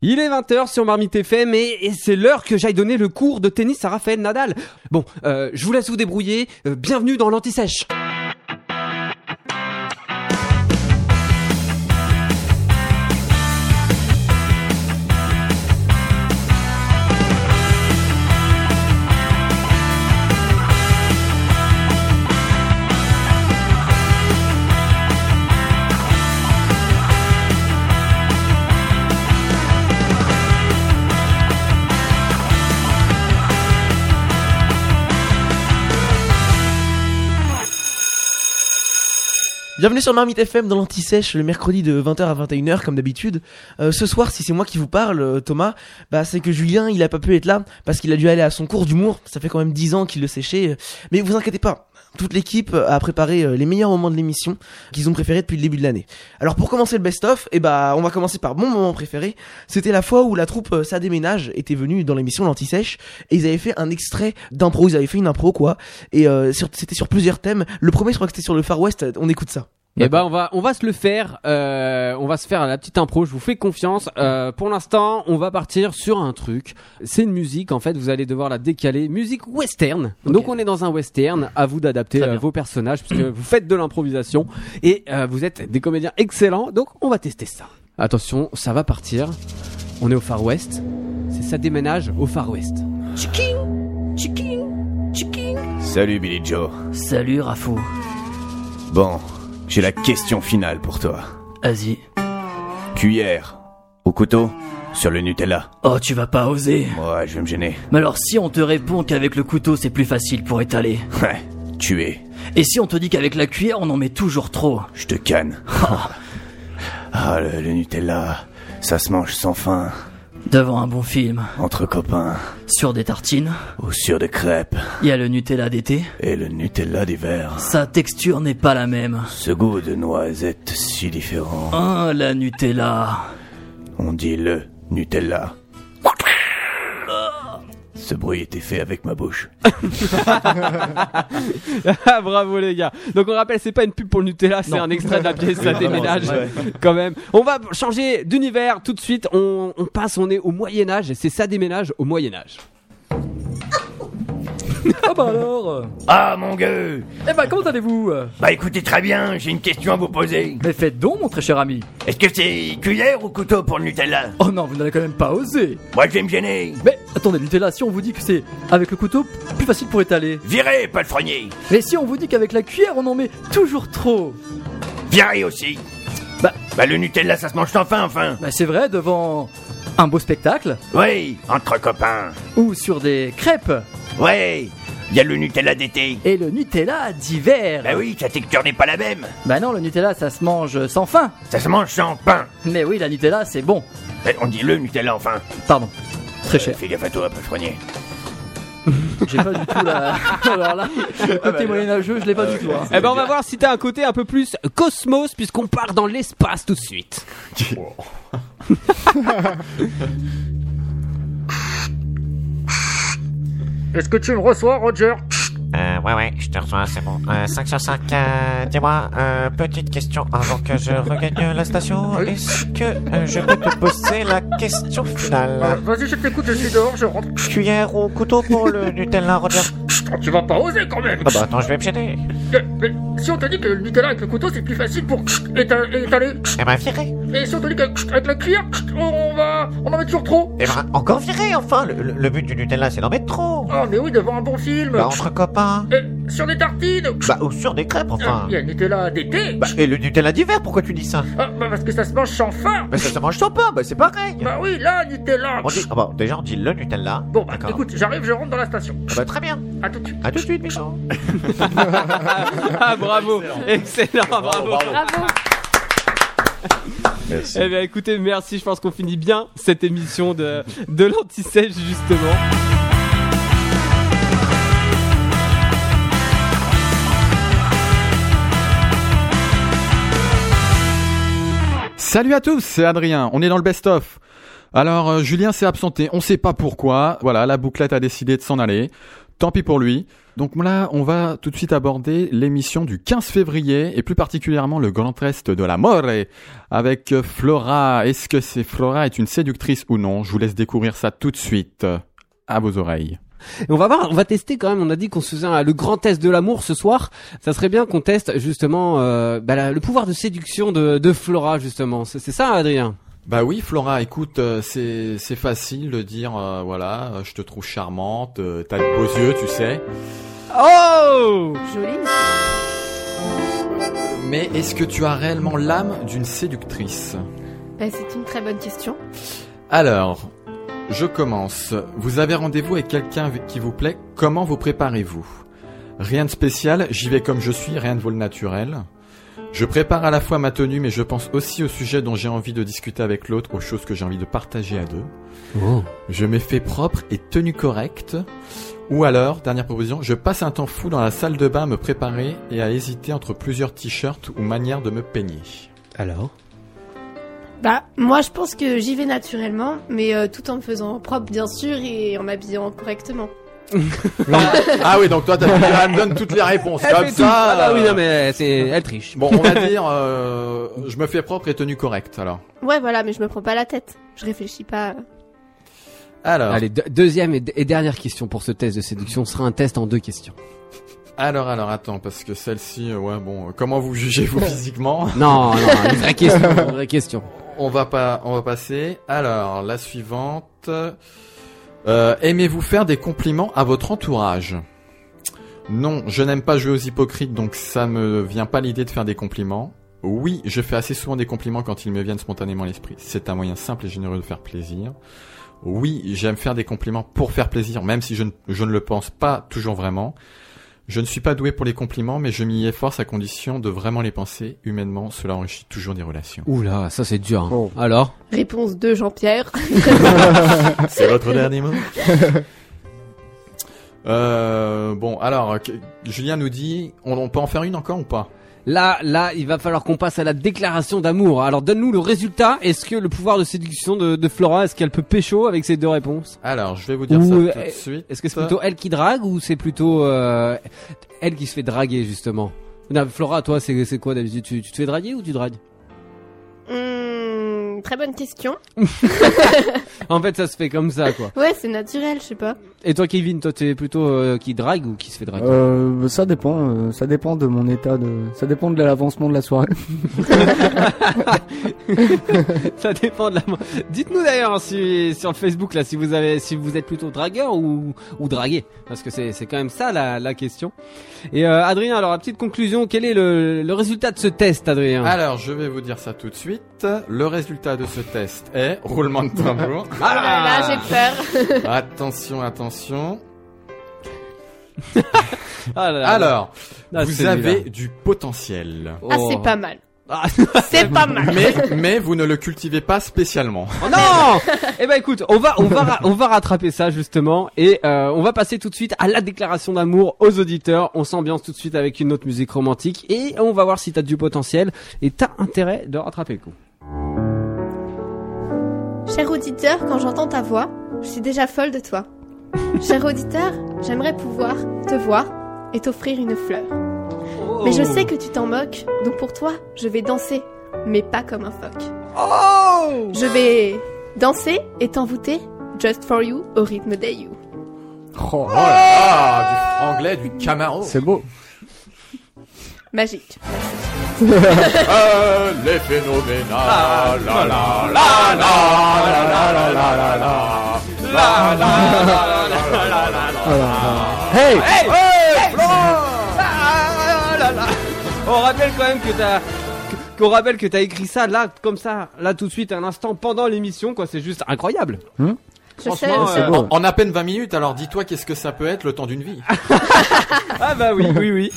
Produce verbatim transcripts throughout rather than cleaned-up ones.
Il est vingt heures sur Marmite F M et, et c'est l'heure que j'aille donner le cours de tennis à Raphaël Nadal. Bon, euh, je vous laisse vous débrouiller. Euh, bienvenue dans l'Anti-Sèche. Bienvenue sur Marmite F M dans l'Anti-Sèche le mercredi de vingt heures à vingt et une heures comme d'habitude. Euh, ce soir, si c'est moi qui vous parle, euh, Thomas, bah c'est que Julien il a pas pu être là parce qu'il a dû aller à son cours d'humour. Ça fait quand même dix ans qu'il le séchait. Mais vous inquiétez pas, toute l'équipe a préparé les meilleurs moments de l'émission qu'ils ont préférés depuis le début de l'année. Alors pour commencer le best-of, eh bah on va commencer par mon moment préféré. C'était la fois où la troupe euh, Ça déménage était venue dans l'émission l'Anti-Sèche et ils avaient fait un extrait d'impro. Ils avaient fait une impro quoi. Et euh, sur, c'était sur plusieurs thèmes. Le premier, je crois que c'était sur le Far West. On écoute ça. Eh ben on va on va se le faire, euh, on va se faire la petite impro. Je vous fais confiance. Euh, pour l'instant, on va partir sur un truc. C'est une musique en fait. Vous allez devoir la décaler. Musique western. Okay. Donc on est dans un western. À vous d'adapter euh, vos personnages puisque vous faites de l'improvisation et euh, vous êtes des comédiens excellents. Donc on va tester ça. Attention, ça va partir. On est au Far West. C'est Ça déménage au Far West. Chiking, chiking, chiking. Salut Billy Joe. Salut Rafo. Bon. J'ai la question finale pour toi. Vas-y. Cuillère au couteau sur le Nutella. Oh, tu vas pas oser. Ouais, je vais me gêner. Mais alors si on te répond qu'avec le couteau c'est plus facile pour étaler. Ouais, tuer. Et si on te dit qu'avec la cuillère on en met toujours trop. Je te canne. Ah, le, le Nutella, ça se mange sans fin. Devant un bon film. Entre copains. Sur des tartines. Ou sur des crêpes. Il y a le Nutella d'été. Et le Nutella d'hiver. Sa texture n'est pas la même. Ce goût de noisette si différent. Ah, la Nutella. On dit le Nutella. Ce bruit était fait avec ma bouche. Ah, bravo les gars. Donc on rappelle, c'est pas une pub pour le Nutella, c'est non. Un extrait de la pièce Ça déménage ouais. Quand même. On va changer d'univers tout de suite. On, on passe, on est au Moyen-Âge. C'est Ça déménage au Moyen-Âge. Ah bah alors. Ah mon gueux. Eh bah comment allez-vous? Bah écoutez très bien, j'ai une question à vous poser. Mais faites donc mon très cher ami. Est-ce que c'est cuillère ou couteau pour le Nutella? Oh non, vous n'allez quand même pas oser. Moi je vais me gêner. Mais attendez, le Nutella, si on vous dit que c'est avec le couteau, plus facile pour étaler. Virez, pas le frenier. Mais si on vous dit qu'avec la cuillère on en met toujours trop. Virez aussi. Bah, bah le Nutella ça se mange sans fin enfin. Bah c'est vrai, devant un beau spectacle. Oui, entre copains. Ou sur des crêpes. Ouais, il y a le Nutella d'été. Et le Nutella d'hiver. Bah oui, sa texture n'est pas la même. Bah non, le Nutella ça se mange sans fin. Ça se mange sans pain. Mais oui, la Nutella c'est bon. Bah, on dit le Nutella enfin. Pardon, très cher. Euh, fais gaffe à toi, pas le frenier. J'ai pas du tout la... Alors là, le côté moyenâgeux, je l'ai pas du tout. Hein. Eh ben on va voir si t'as un côté un peu plus cosmos puisqu'on part dans l'espace tout de suite. Est-ce que tu me reçois, Roger? Euh, ouais, ouais, je te reçois, c'est bon. Euh, cinq sur cinq, euh, dis-moi, euh, petite question avant que je regagne la station. Oui. Est-ce que euh, je peux te poser la question finale? euh, Vas-y, je t'écoute, je suis dehors, je rentre. Cuillère ou couteau pour le Nutella, Roger? Tu vas pas oser quand même. Ah bah attends, je vais me gêner. Mais, mais si on te dit que le Nutella avec le couteau c'est plus facile pour éta- étaler. Eh ben virez. Et si on te dit qu'avec la cuillère, on va, on en met toujours trop. Eh ben encore virez enfin. Le, le, le but du Nutella c'est d'en mettre trop. Ah mais oui, devant un bon film. Bah entre copains. Et sur des tartines. Bah ou sur des crêpes enfin. Il y a le Nutella d'été. Bah et le Nutella d'hiver, pourquoi tu dis ça? Ah bah parce que ça se mange sans fin. Bah ça se mange sans pain, bah c'est pareil. Bah oui, là Nutella. On dit, ah bah déjà on dit le Nutella. Bon bah d'accord. Écoute, j'arrive, je rentre dans la station. Ah bah très bien. À tout de suite. À tout de suite, bisous. Ah bravo, excellent, excellent bravo. Bravo. Merci. Eh bien écoutez, merci, je pense qu'on finit bien cette émission de, de l'Anti-Sèche justement. Salut à tous, c'est Adrien, on est dans le best-of. Alors euh, Julien s'est absenté, on sait pas pourquoi, voilà, la bouclette a décidé de s'en aller, tant pis pour lui. Donc là, on va tout de suite aborder l'émission du quinze février et plus particulièrement le Grand Est de l'Amore avec Flora. Est-ce que c'est Flora est une séductrice ou non? Je vous laisse découvrir ça tout de suite à vos oreilles. Et on va voir, on va tester quand même. On a dit qu'on se faisait un, le grand test de l'amour ce soir. Ça serait bien qu'on teste justement euh, bah, la, le pouvoir de séduction de, de Flora justement. C'est, c'est ça, Adrien? Bah oui, Flora, écoute, euh, c'est c'est facile de dire euh, voilà, euh, je te trouve charmante, euh, t'as de beaux yeux, tu sais. Oh, Joli. Mais est-ce que tu as réellement l'âme d'une séductrice? Bah, c'est une très bonne question. Alors, je commence. Vous avez rendez-vous avec quelqu'un qui vous plaît, comment vous préparez-vous? Rien de spécial, j'y vais comme je suis, rien de vol naturel. Je prépare à la fois ma tenue, mais je pense aussi au sujet dont j'ai envie de discuter avec l'autre, aux choses que j'ai envie de partager à deux. oh. Je me fais propre et tenue correcte. Ou alors, dernière proposition, je passe un temps fou dans la salle de bain à me préparer et à hésiter entre plusieurs t-shirts ou manières de me peigner. Alors? Bah, moi, je pense que j'y vais naturellement, mais euh, tout en me faisant propre, bien sûr, et en m'habillant correctement. Ah oui, donc toi, t'as, elle me donne toutes les réponses. Elle Comme fait ça. tout. Ah bah oui, euh, non mais c'est, elle triche. Bon, on va dire, euh, je me fais propre et tenue correcte, alors. Ouais, voilà, mais je me prends pas la tête. Je réfléchis pas. Alors, Allez, de- deuxième et, et dernière question pour ce test de séduction sera un test en deux questions. alors, alors, attends, parce que celle-ci, euh, ouais, bon, euh, comment vous jugez-vous physiquement? Non, non, une vraie question, une vraie question. On va pas, on va passer. Alors, la suivante. Euh, aimez-vous faire des compliments à votre entourage? Non, je n'aime pas jouer aux hypocrites, donc ça me vient pas l'idée de faire des compliments. Oui, je fais assez souvent des compliments quand ils me viennent spontanément à l'esprit. C'est un moyen simple et généreux de faire plaisir. Oui, j'aime faire des compliments pour faire plaisir, même si je ne, je ne le pense pas toujours vraiment. Je ne suis pas doué pour les compliments, mais je m'y efforce à condition de vraiment les penser. Humainement, cela enrichit toujours des relations. Oula, ça c'est dur. Hein. Oh. Alors? Réponse de Jean-Pierre. C'est votre dernier mot? euh, bon, alors, que- Julien nous dit, on, on peut en faire une encore ou pas? Là, là, il va falloir qu'on passe à la déclaration d'amour. Alors, donne-nous le résultat. Est-ce que le pouvoir de séduction de, de Flora, est-ce qu'elle peut pécho avec ces deux réponses? Alors, je vais vous dire Ou, ça euh, tout de suite. Est-ce que c'est plutôt elle qui drague ou c'est plutôt euh, elle qui se fait draguer justement? Non, Flora, toi, c'est c'est quoi d'habitude? tu, tu te fais draguer ou tu dragues? Hum, très bonne question. En fait, ça se fait comme ça, quoi. Ouais, c'est naturel, je sais pas. Et toi, Kevin, toi, t'es plutôt euh, qui drague ou qui se fait draguer? Euh, ça dépend, euh, ça dépend de mon état de, ça dépend de l'avancement de la soirée. Ça dépend de la. Dites-nous d'ailleurs si, sur le Facebook là si vous avez si vous êtes plutôt dragueur ou ou dragué parce que c'est c'est quand même ça la la question. Et euh, Adrien, alors la petite conclusion, quel est le le résultat de ce test, Adrien? Alors, je vais vous dire ça tout de suite. Le résultat de ce test est roulement de tambour. Oh là là, j'ai peur. Attention, attention. Ah là là. Alors, Ah, vous c'est avez nul, du potentiel. hein. Ah, Oh. c'est pas mal. Ah. C'est pas mal. Mais, mais vous ne le cultivez pas spécialement. Oh non. Eh ben écoute, on va on va ra- on va rattraper ça justement et euh, on va passer tout de suite à la déclaration d'amour aux auditeurs. On s'ambiance tout de suite avec une autre musique romantique et on va voir si t'as du potentiel et t'as intérêt de rattraper le coup. Cher auditeur, quand j'entends ta voix, je suis déjà folle de toi. Cher auditeur, j'aimerais pouvoir te voir et t'offrir une fleur. Mais je sais que tu t'en moques, donc pour toi, je vais danser, mais pas comme un phoque. Oh. Je vais danser et t'envoûter, just for you, au rythme des you. Oh, Oh là là, du franglais, du camaro. c'est beau. Magique. Elle est phénoménale. La la la la la la la la la la la. La la la la la la la la. Hey, Hey, hey, Florent. Ah là là. On rappelle quand même que t'as que- qu'on rappelle que t'as écrit ça là comme ça là tout de suite à l'instant pendant l'émission quoi, c'est juste incroyable. Je sais, Franchement, je c'est sais. beau. En à peine vingt minutes, alors dis-toi qu'est-ce que ça peut être le temps d'une vie. Ah bah oui oui oui.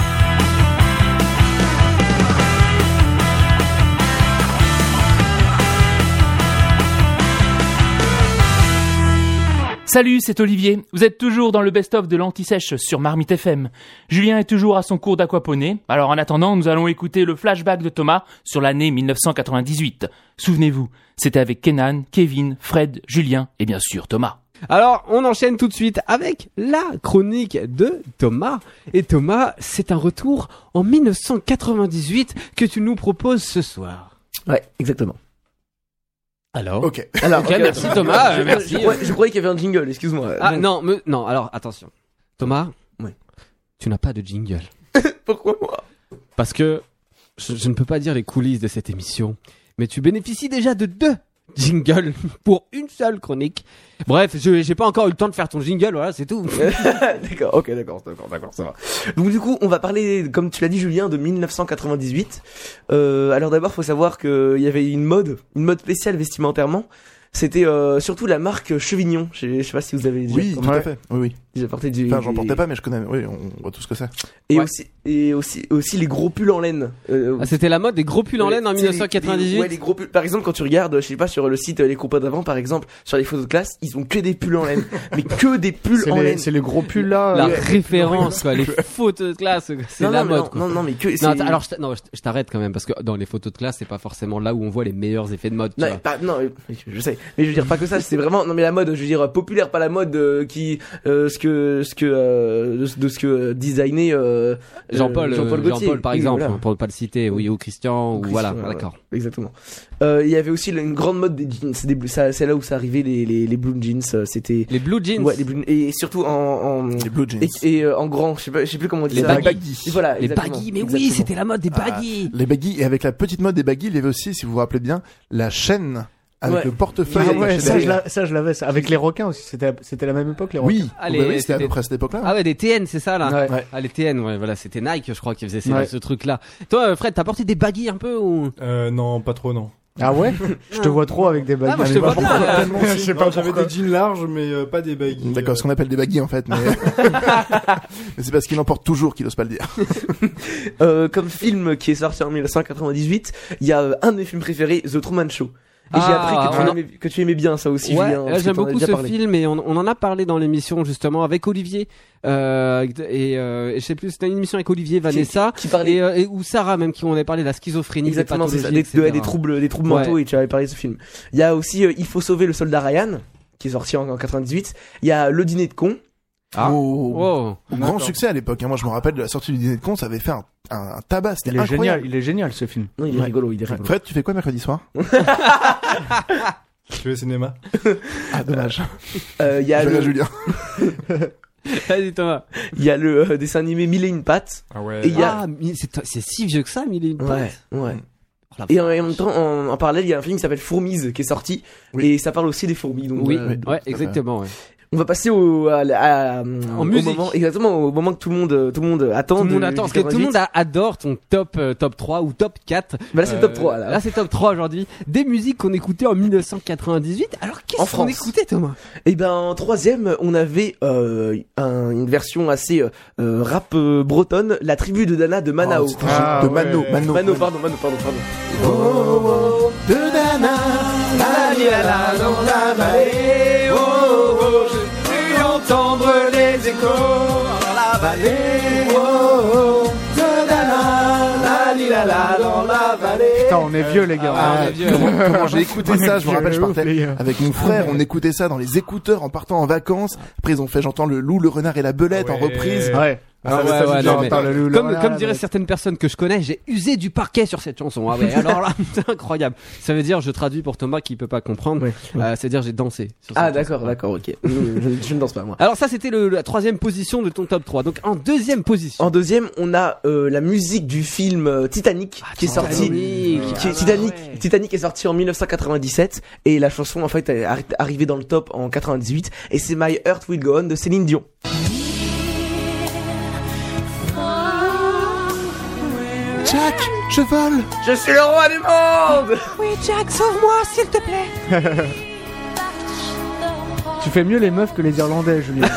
Salut, c'est Olivier. Vous êtes toujours dans le best-of de l'Anti-Sèche sur Marmite F M. Julien est toujours à son cours d'aquaponie. Alors en attendant, nous allons écouter le flashback de Thomas sur l'année mille neuf cent quatre-vingt-dix-huit. Souvenez-vous, c'était avec Kenan, Kevin, Fred, Julien et bien sûr Thomas. Alors, on enchaîne tout de suite avec la chronique de Thomas. Et Thomas, c'est un retour en dix-neuf cent quatre-vingt-dix-huit que tu nous proposes ce soir. Ouais, exactement. Alors Ok. Alors, Ok, merci Thomas, euh, merci. Je, croyais- je croyais qu'il y avait un jingle, excuse-moi. Ah Donc, non, me- non, alors attention. Thomas, Ouais. tu n'as pas de jingle. Pourquoi moi? Parce que je, je ne peux pas dire les coulisses de cette émission, mais tu bénéficies déjà de deux jingles pour une seule chronique. Bref, je j'ai pas encore eu le temps de faire ton jingle, voilà, c'est tout. D'accord, ok, d'accord, d'accord, d'accord, ça va. Donc du coup, on va parler, comme tu l'as dit Julien, de dix-neuf cent quatre-vingt-dix-huit. Euh, alors d'abord, faut savoir qu'il y avait une mode, une mode spéciale vestimentairement. C'était euh, surtout la marque Chevignon. Je sais, je sais pas si vous avez déjà, Oui, tout à fait. Oui, oui. déjà porté du. Enfin, j'en des- portais pas, mais je connais. Oui, on voit tout ce que c'est. Et Ouais. aussi, et aussi, aussi les gros pulls en laine. Euh, Ah, c'était la mode des gros pulls en laine en tu sais, les- dix-neuf cent quatre-vingt-dix-huit. les- Ouais, les gros pulls. Par exemple, quand tu regardes, je sais pas, sur le site euh, Les Copains d'avant, par exemple, sur les photos de classe, ils ont que des pulls en laine. Mais que des pulls C'est en les, laine. c'est les gros pulls là. La euh, référence, quoi, les photos de classe, c'est Non, la non, mais mode. non, quoi. non, non, mais que. Non, c'est- attends, alors je t'a- non, je je t'arrête quand même parce que dans les photos de classe, c'est pas forcément là où on voit les meilleurs effets de mode. Tu Non, vois. pas, non, mais- je sais. Mais je veux dire pas que ça, c'est vraiment, non, mais la mode, je veux dire, populaire, pas la mode, euh, qui, euh, ce que, ce que, euh, de, de ce que euh, designé, euh, Jean-Paul, euh, Jean-Paul, Gaultier. Jean-Paul par Oui, exemple, voilà. pour ne pas le citer, oui, ou Christian, ou Christian, voilà, voilà. d'accord. Exactement. Euh, il y avait aussi une grande mode des jeans, c'est des, blue- ça, c'est là où ça arrivait les, les, les blue jeans, euh, c'était, Les blue jeans, ouais, les blue, et surtout en, en, Les blue jeans. et, et euh, en grand, je sais pas, je sais plus comment on dit Les ça. baggy. Et voilà, les exactement, baggy, mais oui, exactement. c'était la mode des Ah, baggy. Les baggy. Et avec la petite mode des baggy, il y avait aussi, si vous vous rappelez bien, la chaîne avec Ouais. le portefeuille. Ah attaché ouais, ça je, derrière. la- ça je l'avais. ça. Avec les requins aussi. C'était c'était la même époque les requins. Oui. Ah, Oh, les- bah oui, c'était à peu c'était- près à cette époque-là. Ah ouais, des T N, c'est ça là. Ouais. Ouais. Ah les T N, ouais, voilà, c'était Nike, je crois, qui faisait ces- Ouais. ce truc-là. Toi, euh, Fred, t'as porté des baggy un peu ou Euh, non, pas trop, non. Ah ouais. Je te vois trop avec des bagues. Ah, moi, je Mais te vois pas bien, pourquoi. là. Tellement, Je sais pas j'avais pourquoi. des jeans larges, mais euh, pas des baggy. D'accord, ce qu'on appelle des baggy en fait, mais, mais c'est parce qu'il en porte toujours qu'il ose pas le dire. Euh, comme film qui est sorti en dix-neuf cent quatre-vingt-dix-huit, il y a euh, un de mes films préférés, The Truman Show. Et j'ai Ah, appris que tu, on a- aimais, que tu aimais bien ça aussi, Ouais, Julien. euh, parce que j'aime t'en as beaucoup déjà ce parlé. film et on, on en a parlé dans l'émission justement avec Olivier euh, et, euh, et je sais plus, c'était une émission avec Olivier, Vanessa Qui parlait et, euh, et ou Sarah même qui on avait parlé de la schizophrénie, exactement, des c'est ça, pathologies, des, de- et cetera. des troubles, des troubles Ouais. mentaux, et tu avais parlé de ce film. Il y a aussi euh, Il faut sauver le soldat Ryan, qui est sorti en, en quatre-vingt-dix-huit. Il y a Le dîner de con. Ah. Au, Oh. au grand succès à l'époque. hein. Moi, je me rappelle de la sortie du dîner de con, ça avait fait un, un, un tabac. C'était Il est incroyable. génial. Il est génial ce film. Non, il est Ouais. rigolo, il est rigolo. Fred, tu fais quoi mercredi soir Je vais au cinéma. Ah, dommage. Euh, Il y a Je vais à le, Julien. Vas-y Thomas. il y a le euh, dessin animé Mille et une pattes. Ah ouais. Et il y a- Ah, mais c'est c'est si vieux que ça, mille et une Ouais, pattes. ouais. Oh, la Et en, en même temps, en, en parallèle, il y a un film qui s'appelle Fourmise qui est sorti, Oui. et ça parle aussi des fourmis. Donc, Oui, euh, ouais, tout à fait. exactement. Ouais. On va passer au, à, à- En au musique. moment, exactement, au moment que tout le monde, tout le monde attend. Tout le de- monde attend, parce que tout le monde a- adore ton top euh, top trois ou top quatre. Bah là, c'est Euh, top trois, là. Là, c'est top trois aujourd'hui. Des musiques qu'on écoutait en dix-neuf cent quatre-vingt-dix-huit. Alors, En qu'est-ce qu'on France. écoutait, Thomas? Et ben en troisième, on avait euh, un- une version assez euh, euh, rap euh, bretonne, La tribu de Dana de Manao. Oh, c'était Ah, de ouais. Mano, Mano. Mano, pardon, Mano, pardon, pardon. Oh, oh, de Dana, la li la la dans la vallée. Oh, oh, oh, je puis entendre les échos dans la vallée. Oh, oh, de Dana, la li la la dans la vallée. Putain, on est vieux les gars. Ah, on est vieux. comment, comment j'ai écouté ça, je me rappelle, je Ouf, les partais gars. avec mon frère, on écoutait ça dans les écouteurs en partant en vacances. Après ils ont fait J'entends le loup, le renard et la belette en Ouais. reprise. Ouais. Ah ouais, ça, ouais, j'ai non, déjà mais- entendu le- le Comme, renard, comme la diraient bête. certaines personnes que je connais, j'ai usé du parquet sur cette chanson. Ah ouais, alors là, c'est incroyable. Ça veut dire, je traduis pour Thomas qui peut pas comprendre, Ouais. euh, c'est-à-dire j'ai dansé. sur Ah cette d'accord, chanson. d'accord, ok. je, je- je ne danse pas moi. Alors ça, c'était le, la troisième position de ton top trois. Donc en deuxième position. En deuxième, on a euh, la musique du film euh, Titanic qui est sorti. Titanic. Qui est, Ah, Titanic, ouais. Titanic est sorti en dix-neuf cent quatre-vingt-dix-sept et la chanson en fait est arri- arrivée dans le top en quatre-vingt-dix-huit et c'est My Heart Will Go On de Céline Dion. Jack, je vole. Je suis le roi du monde. Oui, Jack, sauve-moi, s'il te plaît. Tu fais mieux les meufs que les Irlandais, Julien.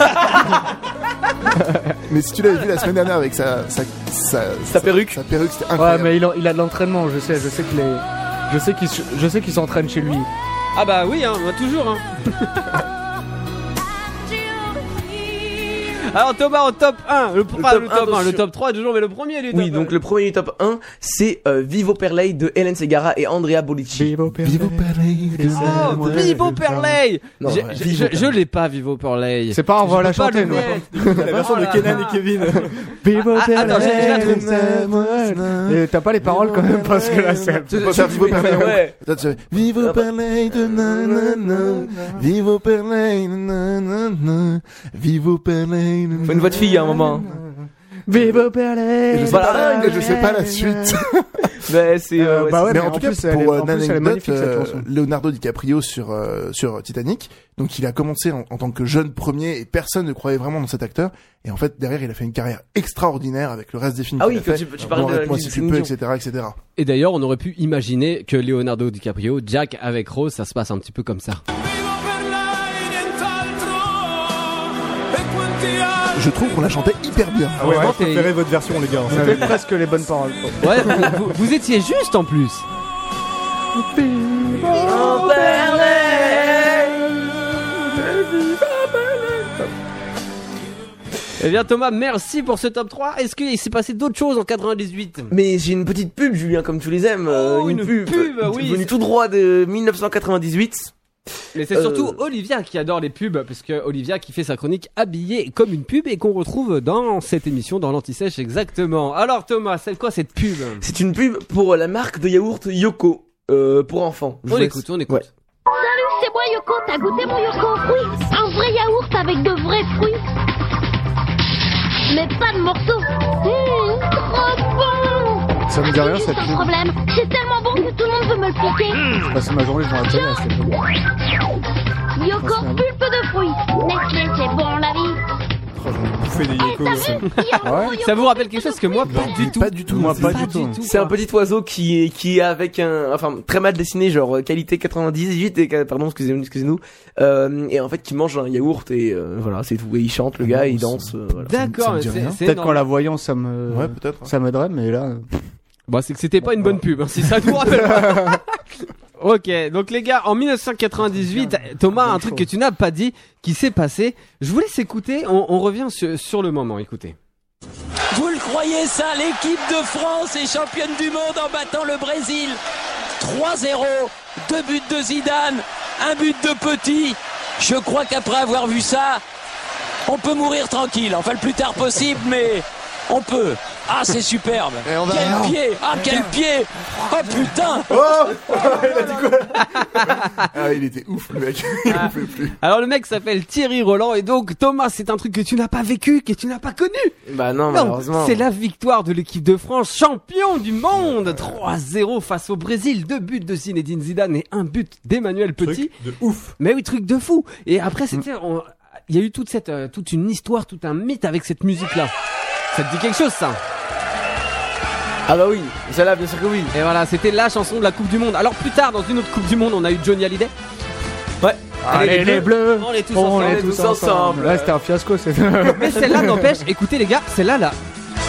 Mais si tu l'avais vu la semaine dernière avec sa sa sa, Sa perruque. sa perruque, c'était Ouais, incroyable. mais il a, il a de l'entraînement, je sais. Je sais que les, je sais qu'il, je sais qu'il s'entraîne chez lui. Ah bah oui, hein, toujours. Hein. Alors Thomas en top un, le, Le pas top le un, top un, le attention. top trois toujours, mais le premier du top Oui, donc le premier du top un, c'est euh, Vivo per lei de Hélène Segara et Andrea Bocelli. Vivo per Vivo per lei. Oh, Vivo per lei. Non, J'ai- ouais, j'ai- Vivo Je je l'ai pas Vivo per lei. C'est pas grave, on va Je la peux pas chanter, le nous. mettre. La version Oh de là Kenan là. et Kevin. Vivo Ah, per attends, j'ai- j'ai la lei. Et t'as pas les paroles quand même parce que là c'est. Tu- pas tu- faire tu- Vivo per lei. Ouais. Toi, tu fais, Vivo per lei de nanana, Vivo per lei nanana, Vivo per lei nanana. Faut une voix de fille à un moment. Vivo per Et lei. je sais Voilà. pas, je sais pas la suite. Bah, c'est, euh, Euh, ouais, bah ouais, mais mais en en tout cas, plus, elle est- pour en euh, plus, elle est l'anecdote, magnifique, cette euh, chanson. Leonardo DiCaprio sur euh, sur Titanic, donc il a commencé en, en tant que jeune premier et personne ne croyait vraiment dans cet acteur. Et en fait, derrière, il a fait une carrière extraordinaire avec le reste des films Ah qu'il oui, a que fait. tu, tu parles Bon, de la Arrête-moi si musique tu de peux, Céline et cetera, et cetera. Et d'ailleurs, on aurait pu imaginer que Leonardo DiCaprio, Jack avec Rose, ça se passe un petit peu comme ça. Je trouve qu'on la chantait hyper bien. Ah ouais, Ouais, moi, je t'es- préférais votre version, les gars. Vous avez presque les bonnes paroles. Ouais, vous, vous- vous étiez juste en plus. Eh bien Thomas, merci pour ce top trois. Est-ce qu'il s'est passé d'autres choses en quatre-vingt-dix-huit? Mais j'ai une petite pub, Julien, comme tu les aimes. euh, Oh, une pub, oui. Venue tout droit de dix-neuf cent quatre-vingt-dix-huit. Mais c'est Euh, surtout Olivia qui adore les pubs, parce que Olivia qui fait sa chronique habillée comme une pub et qu'on retrouve dans cette émission, dans l'Anti-Sèche exactement. Alors Thomas, c'est quoi cette pub? C'est une pub pour la marque de yaourt Yoko, euh, pour enfants. Je On vous laisse- écoute, on écoute. Ouais. Salut, c'est moi Yoko, t'as goûté mon Yoko? Oui, un vrai yaourt avec de vrais fruits. Mais pas de morceaux. Mmh, trop bon. Ça me dit rien, Juste cette un pub. problème, c'est tellement bon que tout le monde veut me le piquer. J'ai passé ma journée devant la télé à cette époque. Yoko, pulpe de fruits. Nestlé, c'est bon la vie. Oh, j'en ai bouffé des Yoko. T'as vu? Il y a un Ouais. gros Yoko Ça vous rappelle quelque chose pulpe que de moi fruits. pas du tout. Pas du tout. Moi, pas Pas du tout. C'est un petit oiseau qui est, qui est avec un, enfin, très mal dessiné, genre, euh, qualité quatre-vingt-dix-huit, et, euh, pardon, excusez-nous, excusez-nous, euh, et en fait, qui mange un yaourt, et, euh, voilà, c'est tout. Et il chante, le gars, et il danse, euh, voilà. D'accord, ça me mais dit c'est rien. c'est Peut-être énorme. qu'en la voyant, ça me. Ouais, peut-être. Ça m'aiderait, mais là. Bon, c'est que c'était pas une bonne pub, hein, si ça vous rappelle pas. Ok, donc les gars, en dix-neuf cent quatre-vingt-dix-huit, Thomas, un truc que tu n'as pas dit, qui s'est passé. Je vous laisse écouter, on, on revient sur, sur le moment, écoutez. Vous le croyez ça, l'équipe de France est championne du monde en battant le Brésil. trois zéro, deux buts de Zidane, un but de Petit. Je crois qu'après avoir vu ça, on peut mourir tranquille. Enfin, le plus tard possible, mais on peut. Ah, c'est superbe. Et on va- Quel non. pied. Ah, quel pied. Oh, putain. Ah, il était ouf, le mec. Il en fait plus. Alors le mec s'appelle Thierry Roland, et donc Thomas, c'est un truc que tu n'as pas vécu, que tu n'as pas connu. Bah non, Non, malheureusement. c'est la victoire de l'équipe de France, champion du monde, trois zéro face au Brésil, deux buts de Zinedine Zidane et un but d'Emmanuel Petit. Truc de ouf. Mais oui, truc de fou. Et après, c'était, on- il y a eu toute cette, euh, toute une histoire, tout un mythe avec cette musique-là. Ça te dit quelque chose, ça? Ah bah oui, celle-là, bien sûr que oui. Et voilà, c'était la chanson de la Coupe du Monde. Alors plus tard, dans une autre Coupe du Monde, on a eu Johnny Hallyday. Ouais. Allez, les bleus. On est tous On ensemble. est tous ensemble. Là, c'était un fiasco. c'est- Mais celle-là n'empêche, écoutez les gars, celle-là là.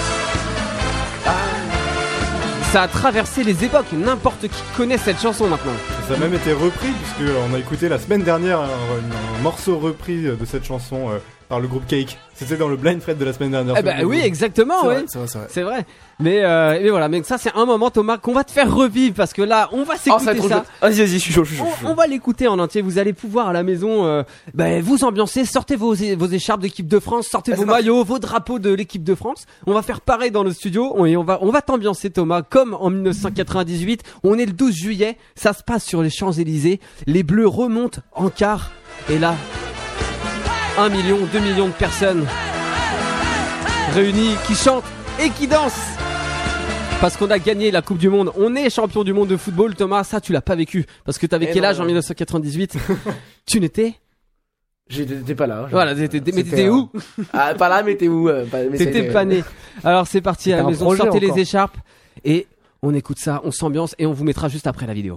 Ça a traversé les époques, n'importe qui connaît cette chanson maintenant. Ça a même été repris, puisque on a écouté la semaine dernière un, un- un morceau repris de cette chanson euh, par le groupe Cake. C'était dans le Blind Fred de la semaine dernière. Eh ben oui, exactement, C'est oui. vrai, c'est vrai, c'est vrai. C'est vrai. Mais, euh, mais voilà, mais ça c'est un moment Thomas qu'on va te faire revivre parce que là, on va Oh, ça va s'écouter être trop ça. chouette. Vas-y, vas-y, je suis chaud, je suis chaud. je suis On, chaud. on va l'écouter en entier. Vous allez pouvoir à la maison, euh, ben, vous ambiancer, sortez vos, é- vos écharpes d'équipe de France, sortez Ah, vos c'est parti. maillots, vos drapeaux de l'équipe de France. On va faire pareil dans le studio et on va, on va t'ambiancer Thomas comme en dix-neuf cent quatre-vingt-dix-huit. On est le douze juillet, ça se passe sur les Champs-Élysées. Les Bleus remontent en quart et là, un million, deux millions de personnes réunies qui chantent et qui dansent. Parce qu'on a gagné la Coupe du Monde. On est champion du monde de football, Thomas. Ça, tu l'as pas vécu. Parce que t'avais Eh quel non, âge en non. dix-neuf cent quatre-vingt-dix-huit? Tu n'étais? J'étais pas là. Voilà, t'étais, mais C'était t'étais un- où? Ah, pas là, mais t'es où euh, pas- mais T'étais c'était- pas né. Alors c'est parti à la C'était un maison. projet Sortez encore. les écharpes et on écoute ça, on s'ambiance et on vous mettra juste après la vidéo.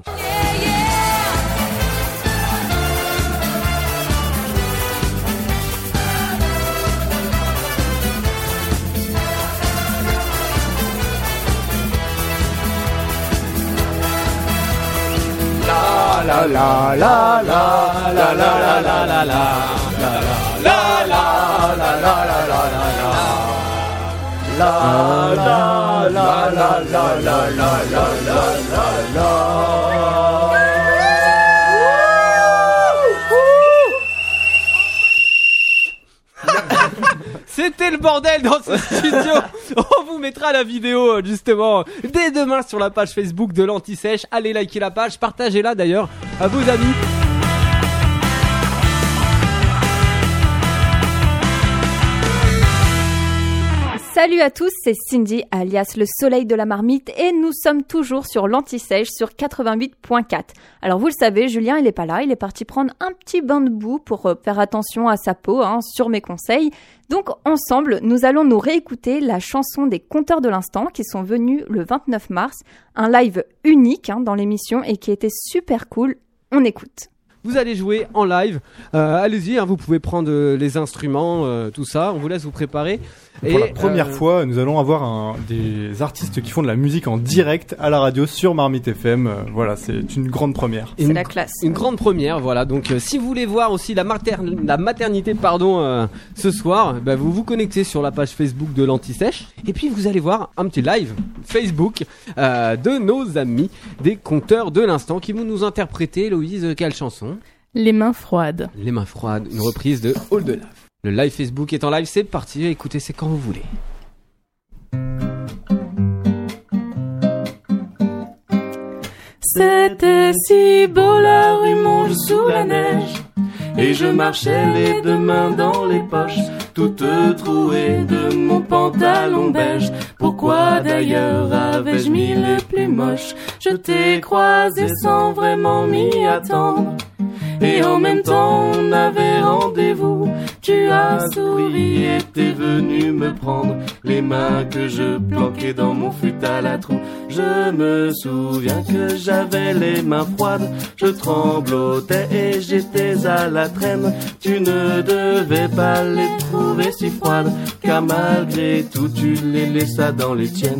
La la la la la la la la la la la la la la la la la la la la la la la la la la la la la. C'était le bordel dans ce studio. On vous mettra la vidéo justement dès demain sur la page Facebook de l'Anti-Sèche. Allez liker la page, partagez-la d'ailleurs à vos amis. Salut à tous, c'est Cindy alias le soleil de la marmite et nous sommes toujours sur l'Anti-Sèche sur quatre-vingt-huit point quatre. Alors vous le savez, Julien il est pas là, il est parti prendre un petit bain de boue pour euh, faire attention à sa peau, hein, sur mes conseils. Donc ensemble, nous allons nous réécouter la chanson des Compteurs de l'instant qui sont venus le vingt-neuf mars, un live unique hein, dans l'émission et qui était super cool. On écoute. Vous allez jouer en live, euh, allez-y, hein, vous pouvez prendre euh, les instruments, euh, tout ça, on vous laisse vous préparer. Pour et, la première euh, fois, nous allons avoir un, des artistes qui font de la musique en direct à la radio sur Marmite F M. Euh, voilà, c'est une grande première. C'est une, la classe. Une grande première, voilà. Donc, euh, si vous voulez voir aussi la, mater- la maternité, pardon, euh, ce soir, bah, vous vous connectez sur la page Facebook de l'Anti-Sèche et puis vous allez voir un petit live Facebook euh, de nos amis des Compteurs de l'instant qui vont nous interpréter. Héloïse, quelle chanson ? Les mains froides. Les mains froides, une reprise de All de Love. Le live Facebook est en live, c'est parti, écoutez, c'est quand vous voulez. C'était si beau la rue Monge sous la neige, et je marchais les deux mains dans les poches, toutes trouées de mon pantalon beige. Pourquoi d'ailleurs avais-je mis le plus moche? Je t'ai croisé sans vraiment m'y attendre, et en même temps on avait rendez-vous. Tu as souri et t'es venu me prendre les mains que je planquais dans mon fut à la trou. Je me souviens que j'avais les mains froides, je tremblotais et j'étais à la traîne. Tu ne devais pas les trouver si froides, car malgré tout tu les laissas dans les tiennes.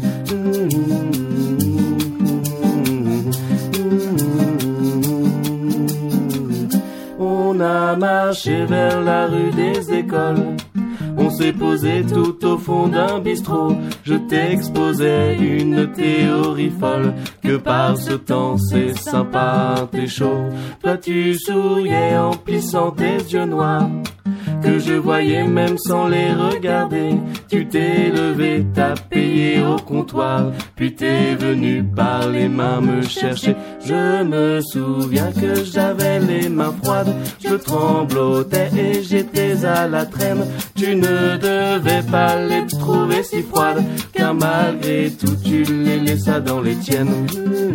On a marché vers la rue des écoles, on s'est posé tout au fond d'un bistrot. Je t'exposais une théorie folle, que par ce temps c'est sympa, t'es chaud. Toi tu souriais en plissant tes yeux noirs, que je voyais même sans les regarder. Tu t'es levé, t'as payé au comptoir, puis t'es venu par les mains me chercher. Je me souviens que j'avais les mains froides, je tremblotais et j'étais à la traîne. Tu ne devais pas les trouver si froides, car malgré tout tu les laissas dans les tiennes.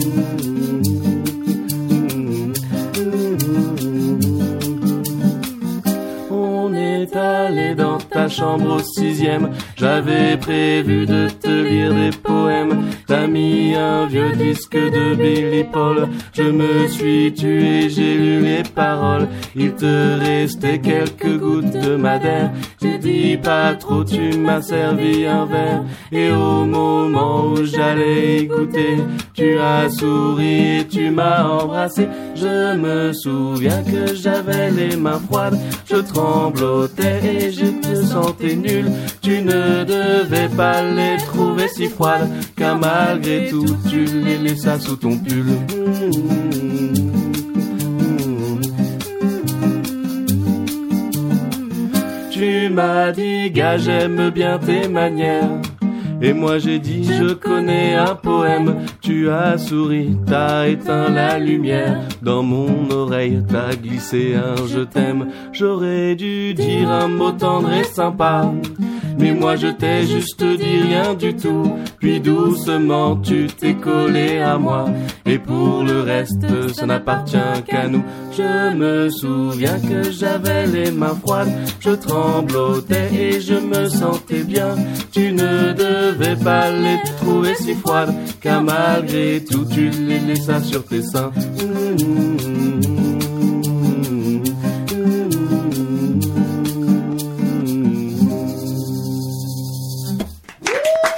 On est allé dans ta chambre au sixième, j'avais prévu de te lire des poèmes. T'as mis un vieux disque de Billy Paul, je me suis tué, j'ai lu les paroles. Il te restait quelques gouttes de madère, j'ai dit pas trop, tu m'as servi un verre. Et au moment où j'allais y goûter, tu as souri et tu m'as embrassé. Je me souviens que j'avais les mains froides, je tremblotais et je te sentais nul. Tu ne devais pas les trouver si froides, car malgré tout tu les laissas sous ton pull. Tu m'as dit gars j'aime bien tes manières, et moi j'ai dit je connais un poème. Tu as souri, t'as éteint la lumière, dans mon oreille t'as glissé un je t'aime. J'aurais dû dire un mot tendre et sympa, mais moi je t'ai juste dit rien du tout. Puis doucement tu t'es collé à moi, et pour le reste ça n'appartient qu'à nous. Je me souviens que j'avais les mains froides, je tremblotais et je me sentais bien. Tu ne devais pas les trouver si froides, car malgré tout tu les laissas sur tes seins.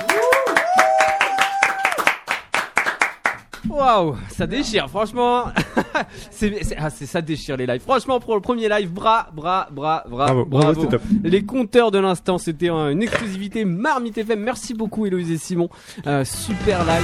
Waouh, ça déchire, franchement. c'est, c'est, ah, c'est ça déchire les lives. Franchement, pour le premier live, bras, bras, bras, bras, Bravo, bravo, c'était top. Les compteurs de l'instant, c'était un- une exclusivité Marmite F M. Merci beaucoup, Héloïse et Simon. Euh, super live.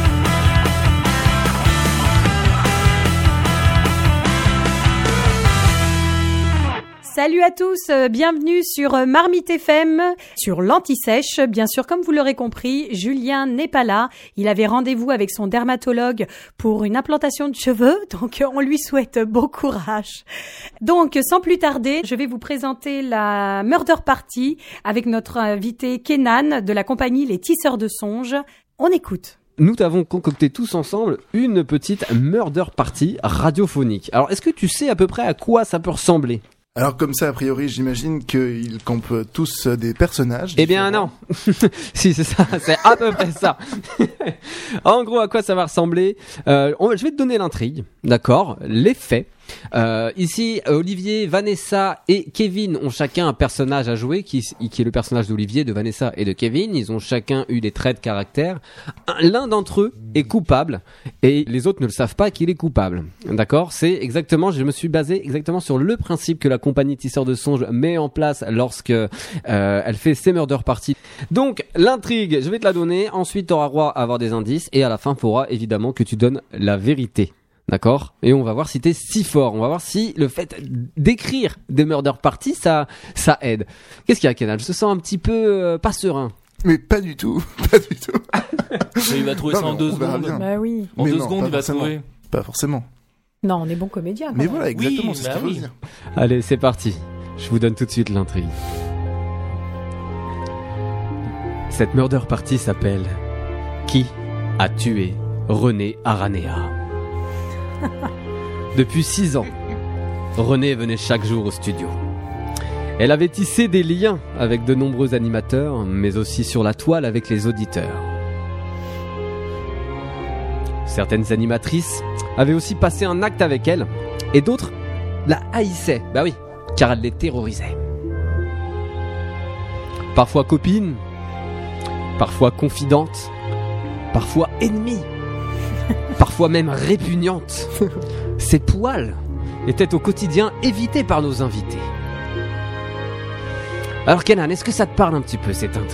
Salut à tous, euh, bienvenue sur euh, Marmite F M, sur l'Anti-Sèche. Bien sûr, comme vous l'aurez compris, Julien n'est pas là. Il avait rendez-vous avec son dermatologue pour une implantation de cheveux, donc euh, on lui souhaite bon courage. Donc, sans plus tarder, je vais vous présenter la Murder Party avec notre invité Kenan de la compagnie Les Tisseurs de Songes. On écoute. Nous t'avons concocté tous ensemble une petite murder party radiophonique. Alors, est-ce que tu sais à peu près à quoi ça peut ressembler ? Alors comme ça, a priori, j'imagine qu'ils campent tous des personnages. Eh bien non. Si, c'est ça, c'est à peu près ça. En gros, à quoi ça va ressembler ? euh, on, Je vais te donner l'intrigue, d'accord ? Les faits. Euh, ici, Olivier, Vanessa et Kevin ont chacun un personnage à jouer qui, qui est le personnage d'Olivier, de Vanessa et de Kevin. Ils ont chacun eu des traits de caractère. Un- L'un d'entre eux est coupable et les autres ne le savent pas qu'il est coupable. D'accord ? C'est exactement, je me suis basé exactement sur le principe que la compagnie Tisseurs de Songes met en place lorsque euh, elle fait ses murder parties. Donc, l'intrigue, je vais te la donner. Ensuite, tu auras droit à avoir des indices et à la fin, il faudra évidemment que tu donnes la vérité. D'accord ? Et on va voir si t'es si fort. On va voir si le fait d'écrire des murder parties, ça, ça aide. Qu'est-ce qu'il y a, Kenan ? Je te sens un petit peu euh, pas serein. Mais pas du tout, pas du tout. Mais il va trouver Non, ça en mais deux on verra secondes. bien. Bah oui. En Mais deux non, secondes, pas il va forcément. trouver. Pas forcément. Non, on est bon comédien. quand Mais même. voilà, exactement, Oui, c'est ce bah qu'il faut oui. dire. Allez, c'est parti. Je vous donne tout de suite l'intrigue. Cette murder party s'appelle Qui a tué René Aranea ? Depuis six ans, René venait chaque jour au studio. Elle avait tissé des liens avec de nombreux animateurs, mais aussi sur la toile avec les auditeurs. Certaines animatrices avaient aussi passé un acte avec elle, et d'autres la haïssaient, bah oui, car elle les terrorisait. Parfois copine, parfois confidente, parfois ennemie, parfois même répugnante. Ces poils étaient au quotidien évités par nos invités. Alors Kenan, est-ce que ça te parle un petit peu cette intrigue ?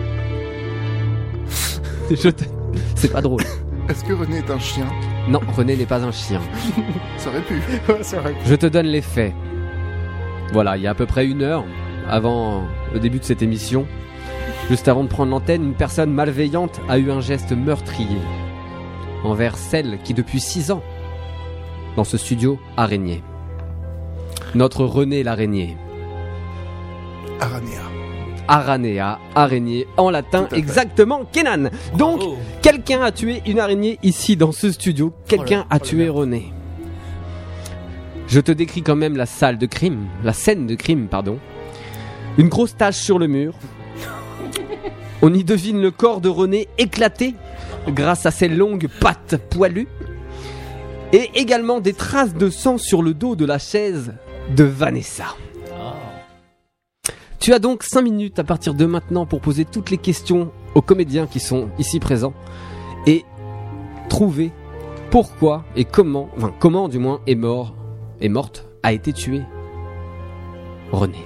Je te... C'est pas drôle. Est-ce que René est un chien ? Non, René n'est pas un chien. Ça aurait pu. Ça aurait pu. Je te donne les faits. Voilà, il y a à peu près une heure avant le début de cette émission, juste avant de prendre l'antenne, une personne malveillante a eu un geste meurtrier envers celle qui depuis six ans dans ce studio a régné. Notre René l'araignée. Aranea. Aranea, araignée en latin, exactement, Kenan. Donc, quelqu'un a tué une araignée ici dans ce studio. Quelqu'un Oh là, a oh là tué là. René. Je te décris quand même la salle de crime, la scène de crime, pardon. Une grosse tache sur le mur. On y devine le corps de René éclaté grâce à ses longues pattes poilues. Et également des traces de sang sur le dos de la chaise de Vanessa. Tu as donc cinq minutes à partir de maintenant pour poser toutes les questions aux comédiens qui sont ici présents et trouver pourquoi et comment, enfin comment du moins est mort, est morte, a été tuée René.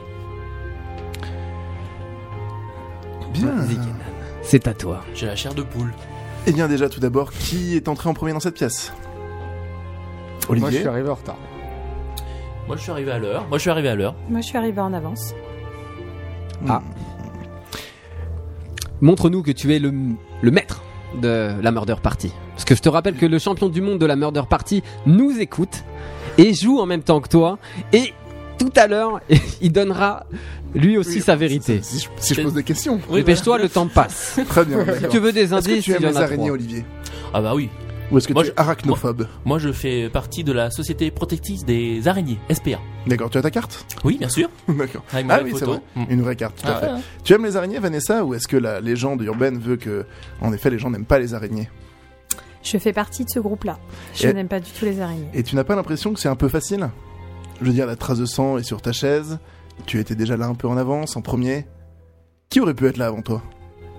Bien. Vas-y, Kenan, c'est à toi. J'ai la chair de poule. Eh bien déjà, tout d'abord, qui est entré en premier dans cette pièce ? Olivier. Moi, je suis arrivé en retard. Moi, je suis arrivé à l'heure. Moi, je suis arrivé à l'heure. Moi, je suis arrivée en avance. Ah. Montre-nous que tu es le, le maître de la Murder Party. Parce que je te rappelle que le champion du monde de la Murder Party nous écoute et joue en même temps que toi. Et tout à l'heure, il donnera lui aussi Oui, sa vérité. Si je, si je pose des questions. Oui, Dépêche-toi, le temps passe. Très bien. Si d'accord. tu veux des Est-ce indices, que tu aimes il y en les a araignées, trois. Olivier ? Ah bah oui. Ou est-ce que Moi, tu es je- arachnophobe ? Moi, je fais partie de la Société protectrice des araignées, S P A. D'accord, tu as ta carte ? Oui, bien sûr. D'accord. Avec ma Ah vraie oui, c'est photo. vrai. Mm. Une vraie carte, tout à Ah, fait. ouais. Tu aimes les araignées, Vanessa, ou est-ce que la légende urbaine veut que, en effet, les gens n'aiment pas les araignées ? Je fais partie de ce groupe-là. Je Et- n'aime pas du tout les araignées. Et tu n'as pas l'impression que c'est un peu facile ? Je veux dire, la trace de sang est sur ta chaise. Tu étais déjà là un peu en avance, en premier. Qui aurait pu être là avant toi ?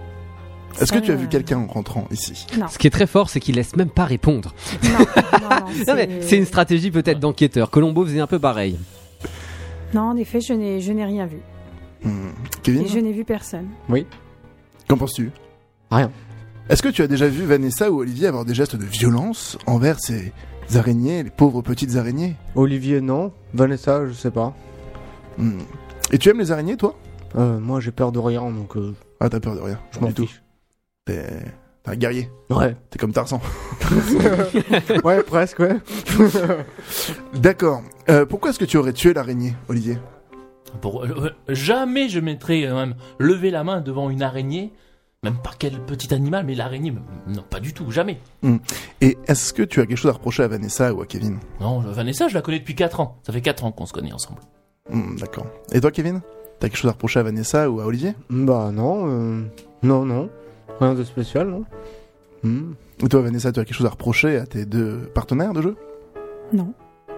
Est-ce Ça, que tu as euh, vu quelqu'un en rentrant ici? Non. Ce qui est très fort, c'est qu'il laisse même pas répondre. Non, non, non, Non, mais c'est- c'est une stratégie peut-être d'enquêteur. Colombo faisait un peu pareil. Non, en effet, je n'ai, je n'ai rien vu. Hmm. Kevin? Et je n'ai vu personne. Oui. Qu'en penses-tu? Rien. Est-ce que tu as déjà vu Vanessa ou Olivier avoir des gestes de violence envers ces araignées, les pauvres petites araignées? Olivier, non. Vanessa, je sais pas. Hmm. Et tu aimes les araignées, toi? Euh, moi, j'ai peur de rien, donc... Euh... Ah, t'as peur de rien? Je m'en du tout. fiche. T'es... T'es un guerrier? Ouais. T'es comme Tarzan? Ouais, presque, ouais. D'accord. Euh, pourquoi est-ce que tu aurais tué l'araignée, Olivier? Pour, euh, jamais je mettrais euh, même lever la main devant une araignée, même pas quel petit animal, mais l'araignée, non, pas du tout, jamais. Hmm. Et est-ce que tu as quelque chose à reprocher à Vanessa ou à Kevin? Non, Vanessa, je la connais depuis quatre ans. Ça fait quatre ans qu'on se connaît ensemble. Hmm, d'accord. Et toi, Kevin? T'as quelque chose à reprocher à Vanessa ou à Olivier? Bah non, euh... non, non. Rien de spécial, non. Hmm. Et toi, Vanessa, tu as quelque chose à reprocher à tes deux partenaires de jeu? Non.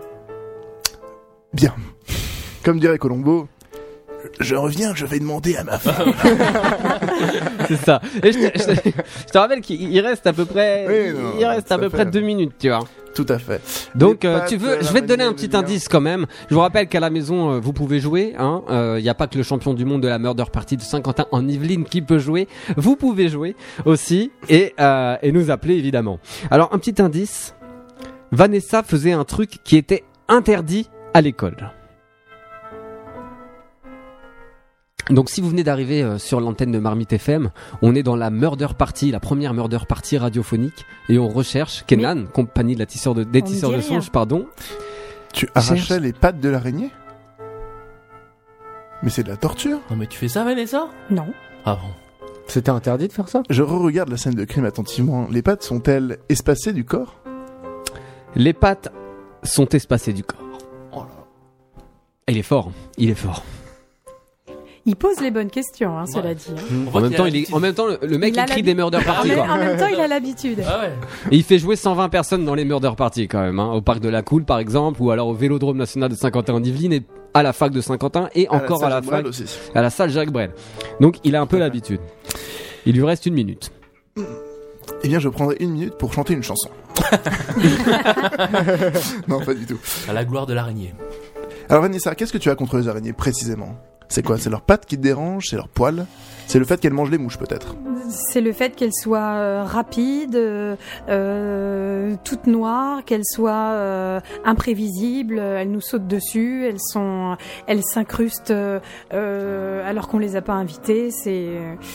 Bien. Comme dirait Colombo, je reviens, je vais demander à ma femme. C'est ça. Et je, te, je te- je te rappelle qu'il il reste à peu près, Oui, non, il reste à tout peu à près fait. deux minutes, tu vois. Tout à fait. Donc, Les euh, pattes, tu veux, la je vais te donner un manière, petit le lien. indice quand même. Je vous rappelle qu'à la maison, euh, vous pouvez jouer. Hein. Euh, Il n'y a pas que le champion du monde de la Murder Party de Saint-Quentin en Yvelines qui peut jouer. Vous pouvez jouer aussi et, euh, et nous appeler évidemment. Alors, un petit indice. Vanessa faisait un truc qui était interdit à l'école. Donc si vous venez d'arriver euh, sur l'antenne de Marmite F M, on est dans la Murder Party, la première Murder Party radiophonique, et on recherche Kenan, compagnie de la tisseur de, des On me tisseurs dit de rien. songes, pardon. Tu arrachais les pattes de l'araignée? Mais c'est de la torture. Non, mais tu fais ça, Vanessa? Non. Ah bon? C'était interdit de faire ça? Je re-regarde la scène de crime attentivement. Les pattes sont-elles espacées du corps? Les pattes sont espacées du corps. Il est fort, il est fort. Il pose les bonnes questions, hein, cela dit. hein. En même temps, il est, en même temps, le, le mec Il a écrit l'habi- des murder En parties, même- quoi. En même temps, il a l'habitude. Ah ouais. Et il fait jouer cent vingt personnes dans les murder parties quand même, hein, au parc de la Cool par exemple, ou alors au Vélodrome national de Saint-Quentin en Yvelines et à la fac de Saint-Quentin et À la encore salle à la Jacques Brel fac, aussi. à la salle Jacques Brel. Donc il a un peu l'habitude. Il lui reste une minute. Eh bien, je prendrai une minute pour chanter une chanson. Non, pas du tout. À la gloire de l'araignée. Alors Vanessa, qu'est-ce que tu as contre les araignées précisément? C'est quoi? C'est leurs pattes qui te dérangent? C'est leurs poils? C'est le fait qu'elles mangent les mouches peut-être? C'est le fait qu'elle soit euh, rapide, euh, euh, toute noire, qu'elle soit euh, imprévisible, elles nous sautent dessus, elles sont, elles s'incrustent euh, euh, alors qu'on les a pas invitées. C'est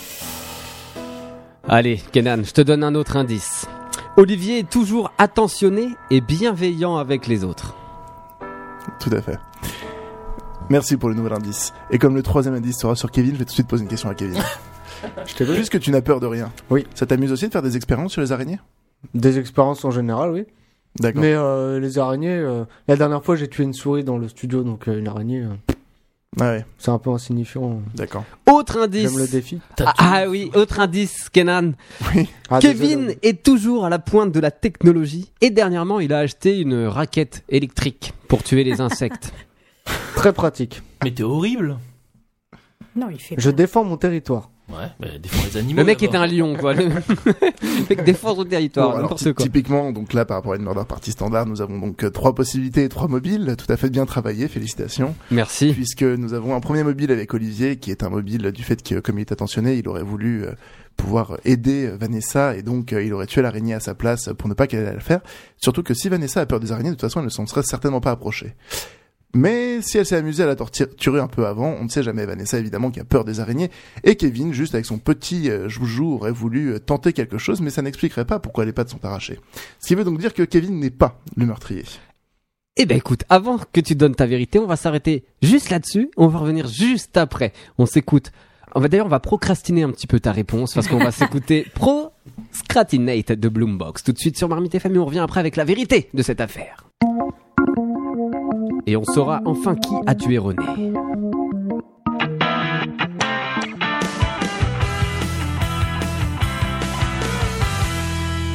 Allez, Kenan, je te donne un autre indice. Olivier est toujours attentionné et bienveillant avec les autres. Tout à fait. Merci pour le nouvel indice. Et comme le troisième indice sera sur Kevin, je vais tout de suite poser une question à Kevin. Je t'ai vu. Puisque tu n'as peur de rien. Oui. Ça t'amuse aussi de faire des expériences sur les araignées? Des expériences en général, oui. D'accord. Mais euh, les araignées, euh, la dernière fois j'ai tué une souris dans le studio, donc euh, une araignée, euh, Ah ouais. c'est un peu insignifiant. D'accord. Autre indice. J'aime le défi. Ah, ah oui, autre indice, Kenan. Oui. Ah, Kevin désolé. est toujours à la pointe de la technologie et dernièrement il a acheté une raquette électrique pour tuer les insectes. Très pratique. Mais t'es horrible. non, il fait. Je défends mon territoire. Ouais, mais défends les animaux. Le mec est d'abord. un lion, quoi. Le le mec défend son territoire, Bon, alors, n'importe ty- quoi. typiquement, donc là, par rapport à une murder party standard, nous avons donc euh, trois possibilités et trois mobiles, tout à fait bien travaillés, félicitations. Merci. Puisque nous avons un premier mobile avec Olivier, qui est un mobile du fait que, comme il est attentionné, il aurait voulu euh, pouvoir aider euh, Vanessa, et donc euh, il aurait tué l'araignée à sa place pour ne pas qu'elle ait à le faire. Surtout que si Vanessa a peur des araignées, de toute façon, elle ne s'en serait certainement pas approchée. Mais si elle s'est amusée à la torturer un peu avant, on ne sait jamais. Vanessa, évidemment, qui a peur des araignées. Et Kevin, juste avec son petit euh, joujou, aurait voulu euh, tenter quelque chose, mais ça n'expliquerait pas pourquoi les pattes sont arrachées. Ce qui veut donc dire que Kevin n'est pas le meurtrier. Eh ben écoute, avant que tu donnes ta vérité, on va s'arrêter juste là-dessus. On va revenir juste après. On s'écoute. On va d'ailleurs, on va procrastiner un petit peu ta réponse parce qu'on va s'écouter Procrastinate de Bloombox tout de suite sur Marmite F M et on revient après avec la vérité de cette affaire. Et on saura enfin qui a tué René.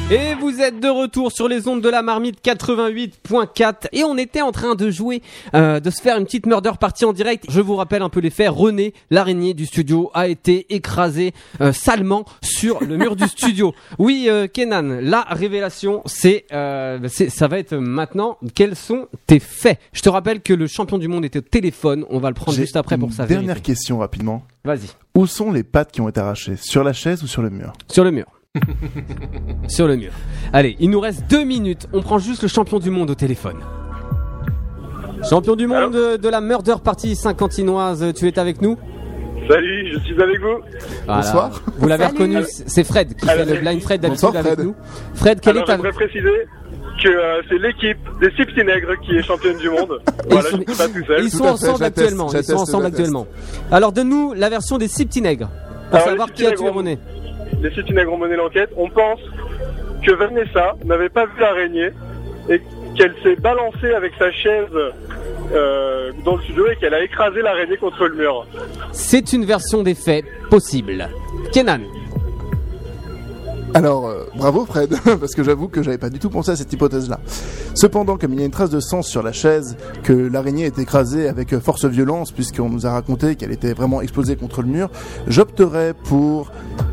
Et vous êtes de retour sur les ondes de la Marmite quatre-vingt-huit point quatre et on était en train de jouer, euh, de se faire une petite murder party en direct. Je vous rappelle un peu les faits. René, l'araignée du studio, a été écrasé euh, salement sur le mur du studio. Oui, euh, Kenan, la révélation, c'est, euh, c'est, ça va être maintenant. Quels sont tes faits? Je te rappelle que le champion du monde était au téléphone. On va le prendre J'ai juste après pour une sa dernière vérité. question rapidement. Vas-y. Où sont les pattes qui ont été arrachées? Sur la chaise ou sur le mur? Sur le mur. Sur le mur. Allez, il nous reste deux minutes. On prend juste le champion du monde au téléphone. Champion du monde de, de la Murder Party Saint-Quentinoise, tu es avec nous? Salut, je suis avec vous. Voilà. Bonsoir. Vous l'avez Salut. reconnu, c'est Fred qui Alors, fait le blind Fred d'habitude bonsoir, avec Fred. nous. Fred, quel Alors, est ta... j'aimerais préciser que euh, c'est l'équipe des Six Petits Nègres qui est championne du monde. Voilà, je ne suis pas tout seul. Ils sont ensemble actuellement. Ils sont ensemble actuellement. Alors donne-nous la version des Six Petits Nègres. Pour Alors, savoir les qui a Six tué Nègres ont- René. Les Six Petits Nègres ont mené l'enquête. On pense que Vanessa n'avait pas vu l'araignée et qu'elle s'est balancée avec sa chaise euh, dans le studio et qu'elle a écrasé l'araignée contre le mur. C'est une version des faits possible. Kenan. Alors, euh, bravo Fred, parce que j'avoue que j'avais pas du tout pensé à cette hypothèse-là. Cependant, comme il y a une trace de sang sur la chaise, que l'araignée est écrasée avec euh, force violence, puisqu'on nous a raconté qu'elle était vraiment explosée contre le mur, j'opterais pour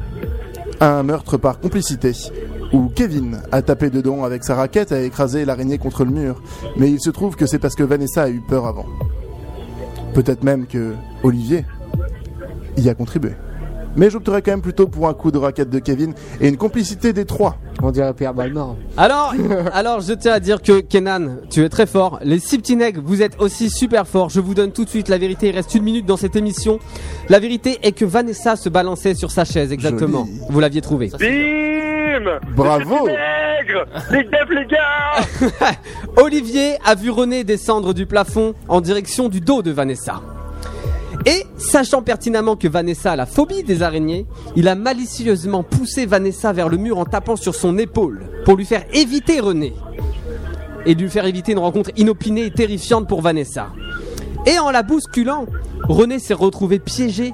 un meurtre par complicité, où Kevin a tapé dedans avec sa raquette et a écrasé l'araignée contre le mur. Mais il se trouve que c'est parce que Vanessa a eu peur avant. Peut-être même que Olivier y a contribué. Mais j'opterais quand même plutôt pour un coup de raquette de Kevin et une complicité des trois. On dirait Pierre Balmort. Alors, alors, je tiens à dire que Kenan, tu es très fort. Les Six Petits Nègres, vous êtes aussi super forts. Je vous donne tout de suite la vérité. Il reste une minute dans cette émission. La vérité est que Vanessa se balançait sur sa chaise, exactement. Joli. Vous l'aviez trouvé. Bim! Bravo! Les Petits Nègres! Les Def, les gars! Olivier a vu René descendre du plafond en direction du dos de Vanessa. Et, sachant pertinemment que Vanessa a la phobie des araignées, il a malicieusement poussé Vanessa vers le mur en tapant sur son épaule pour lui faire éviter René. Et lui faire éviter une rencontre inopinée et terrifiante pour Vanessa. Et en la bousculant, René s'est retrouvé piégé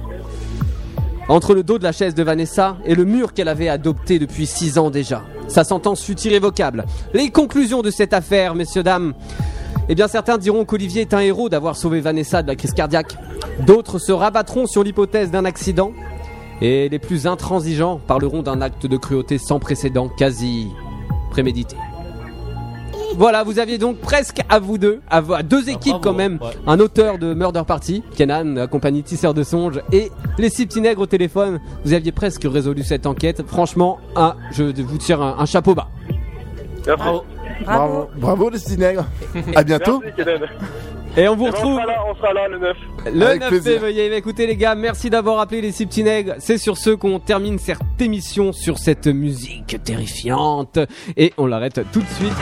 entre le dos de la chaise de Vanessa et le mur qu'elle avait adopté depuis six ans déjà. Sa sentence fut irrévocable. Les conclusions de cette affaire, messieurs, dames. Eh bien, certains diront qu'Olivier est un héros d'avoir sauvé Vanessa de la crise cardiaque. D'autres se rabattront sur l'hypothèse d'un accident. Et les plus intransigeants parleront d'un acte de cruauté sans précédent, quasi prémédité. Voilà, vous aviez donc presque à vous deux, à vo- à deux équipes quand même, ouais. un auteur de Murder Party, Kenan, accompagné de Tisseur de Songes, et les Six Petits Nègres au téléphone. Vous aviez presque résolu cette enquête. Franchement, ah, je vous tire un, un chapeau bas. Merci. Bravo. Bravo les Six Nègres. À bientôt. Merci, Kenan. Et on vous Eh ben, retrouve on sera là, on sera là le neuf. le Avec neuf plaisir. février. Écoutez les gars, merci d'avoir appelé les Six Petits Nègres. C'est sur ce qu'on termine cette émission sur cette musique terrifiante. Et on l'arrête tout de suite.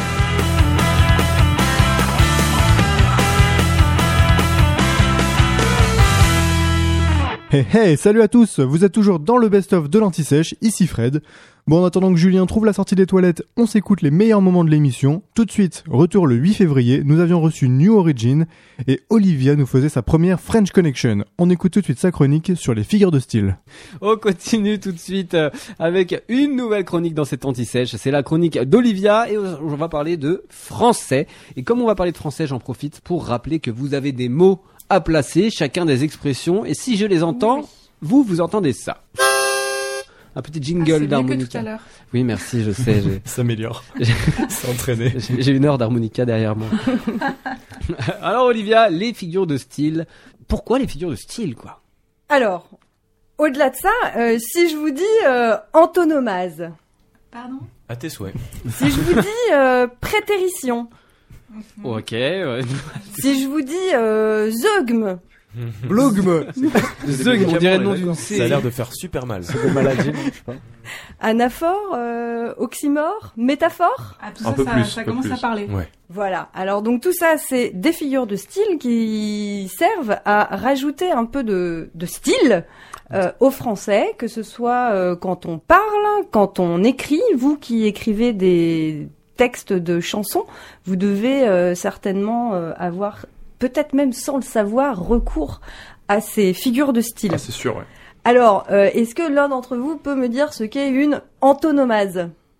Hey hey, salut à tous, vous êtes toujours dans le best-of de l'Anti-Sèche, ici Fred. Bon, en attendant que Julien trouve la sortie des toilettes, on s'écoute les meilleurs moments de l'émission. Tout de suite, retour le huit février, nous avions reçu New Origin et Olivia nous faisait sa première French Connection. On écoute tout de suite sa chronique sur les figures de style. On continue tout de suite euh, avec une nouvelle chronique dans cette anti-sèche. C'est la chronique d'Olivia et on va parler de français. Et comme on va parler de français, j'en profite pour rappeler que vous avez des mots à placer, chacun des expressions. Et si je les entends, vous, vous entendez ça. Un petit jingle d'harmonica. Oui, merci, je sais. J'ai... Ça s'améliore. J'ai... C'est entraîné. J'ai, j'ai une heure d'harmonica derrière moi. Alors Olivia, les figures de style. Pourquoi les figures de style, quoi? Alors, au-delà de ça, euh, si je vous dis euh, antonomase, Pardon? À tes souhaits. si je vous dis euh, prétérition, Ok, ouais. si je vous dis euh, zeugme, Blogme. Zeug, on dirait le nom d'une Ça a l'air de faire super mal. C'est des maladies, je sais pas. anaphore, euh, oxymore, métaphore. Ah, tout Un ça, peu ça, plus, ça un peu commence plus. à parler. Ouais. Voilà. Alors donc tout ça, c'est des figures de style qui servent à rajouter un peu de, de style euh, au français, que ce soit euh, quand on parle, quand on écrit. Vous qui écrivez des textes de chansons, vous devez euh, certainement euh, avoir, peut-être même sans le savoir, recours à ces figures de style. Ah, c'est sûr, ouais. Alors, euh, est-ce que l'un d'entre vous peut me dire ce qu'est une antonomase ?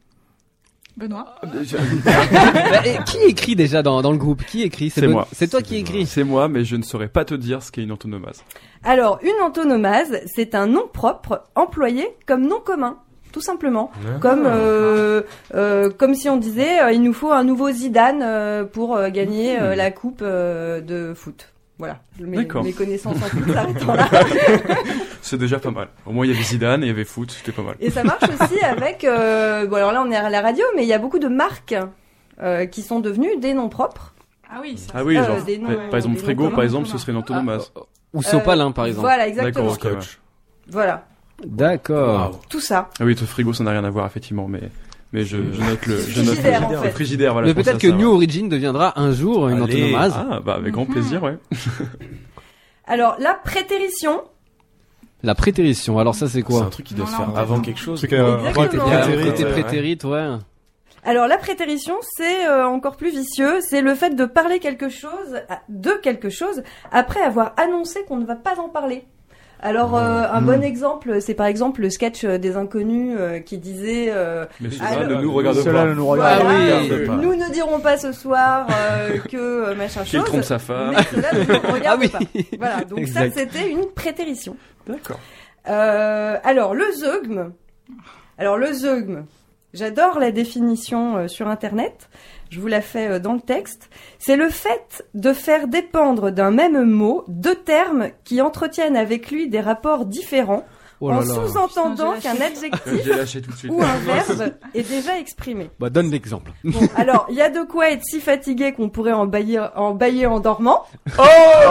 Benoît. Bah, et qui écrit déjà dans, dans le groupe? Qui écrit? C'est Ben- moi. C'est toi qui écris. C'est moi, mais je ne saurais pas te dire ce qu'est une antonomase. Alors, une antonomase, c'est un nom propre employé comme nom commun. Tout simplement, Ah. comme euh, euh, comme si on disait euh, il nous faut un nouveau Zidane euh, pour euh, gagner euh, Hmm. la coupe euh, de foot. Voilà, mes, D'accord. mes connaissances en foot s'arrêtent là. C'est déjà pas mal. Au moins, il y avait Zidane et il y avait foot, c'était pas mal. Et ça marche aussi avec. Euh, bon, alors là, on est à la radio, mais il y a beaucoup de marques euh, qui sont devenues des noms propres. Ah oui, ça. Ah oui, Euh, genre, des noms- par- par exemple, des noms Frigo, communs. par exemple, ce serait une antonomase. Ou Sopalin, par exemple. Voilà, exactement. D'accord, ok, ouais. Voilà, D'accord. tout ça. Ah oui, le frigo, ça n'a rien à voir, effectivement, mais, mais je, je note le, je note Frigidaire, le, en le fait. frigidaire, voilà. Mais je pensais peut-être à que ça, New ouais. Origin deviendra un jour une Allez. antonomase. Ah, bah, avec grand plaisir, ouais. Alors, la prétérition. La prétérition, alors ça c'est quoi? C'est un truc qui doit se faire avant quelque chose. C'est qu'il y a un Exactement. Il y a un prétérit, côté ouais. prétérite, ouais. Alors la prétérition, c'est euh, encore plus vicieux, c'est le fait de parler quelque chose de quelque chose après avoir annoncé qu'on ne va pas en parler. Alors euh, un Mmh. bon exemple, c'est par exemple le sketch euh, des Inconnus euh, qui disait euh, Mais cela alors- ne nous regarde Cela pas. ne nous voilà, regarde Ah oui. euh, pas. nous ne dirons pas ce soir euh, que euh, machin Qu'il chose. trompe sa femme. Mais cela ne nous regarde Ah oui. pas. Voilà, donc Exact. ça c'était une prétérition. D'accord. Euh, alors le zeugme. Alors le zeugme. J'adore la définition euh, sur internet. Je vous la fais euh, dans le texte. C'est le fait de faire dépendre d'un même mot deux termes qui entretiennent avec lui des rapports différents Oh là en là. sous-entendant Putain, j'ai qu'un lâché. adjectif J'ai lâché tout de suite. ou un verbe est déjà exprimé. Bah donne l'exemple. Bon, alors il y a de quoi être si fatigué qu'on pourrait en bailler en, bailler en dormant. Oh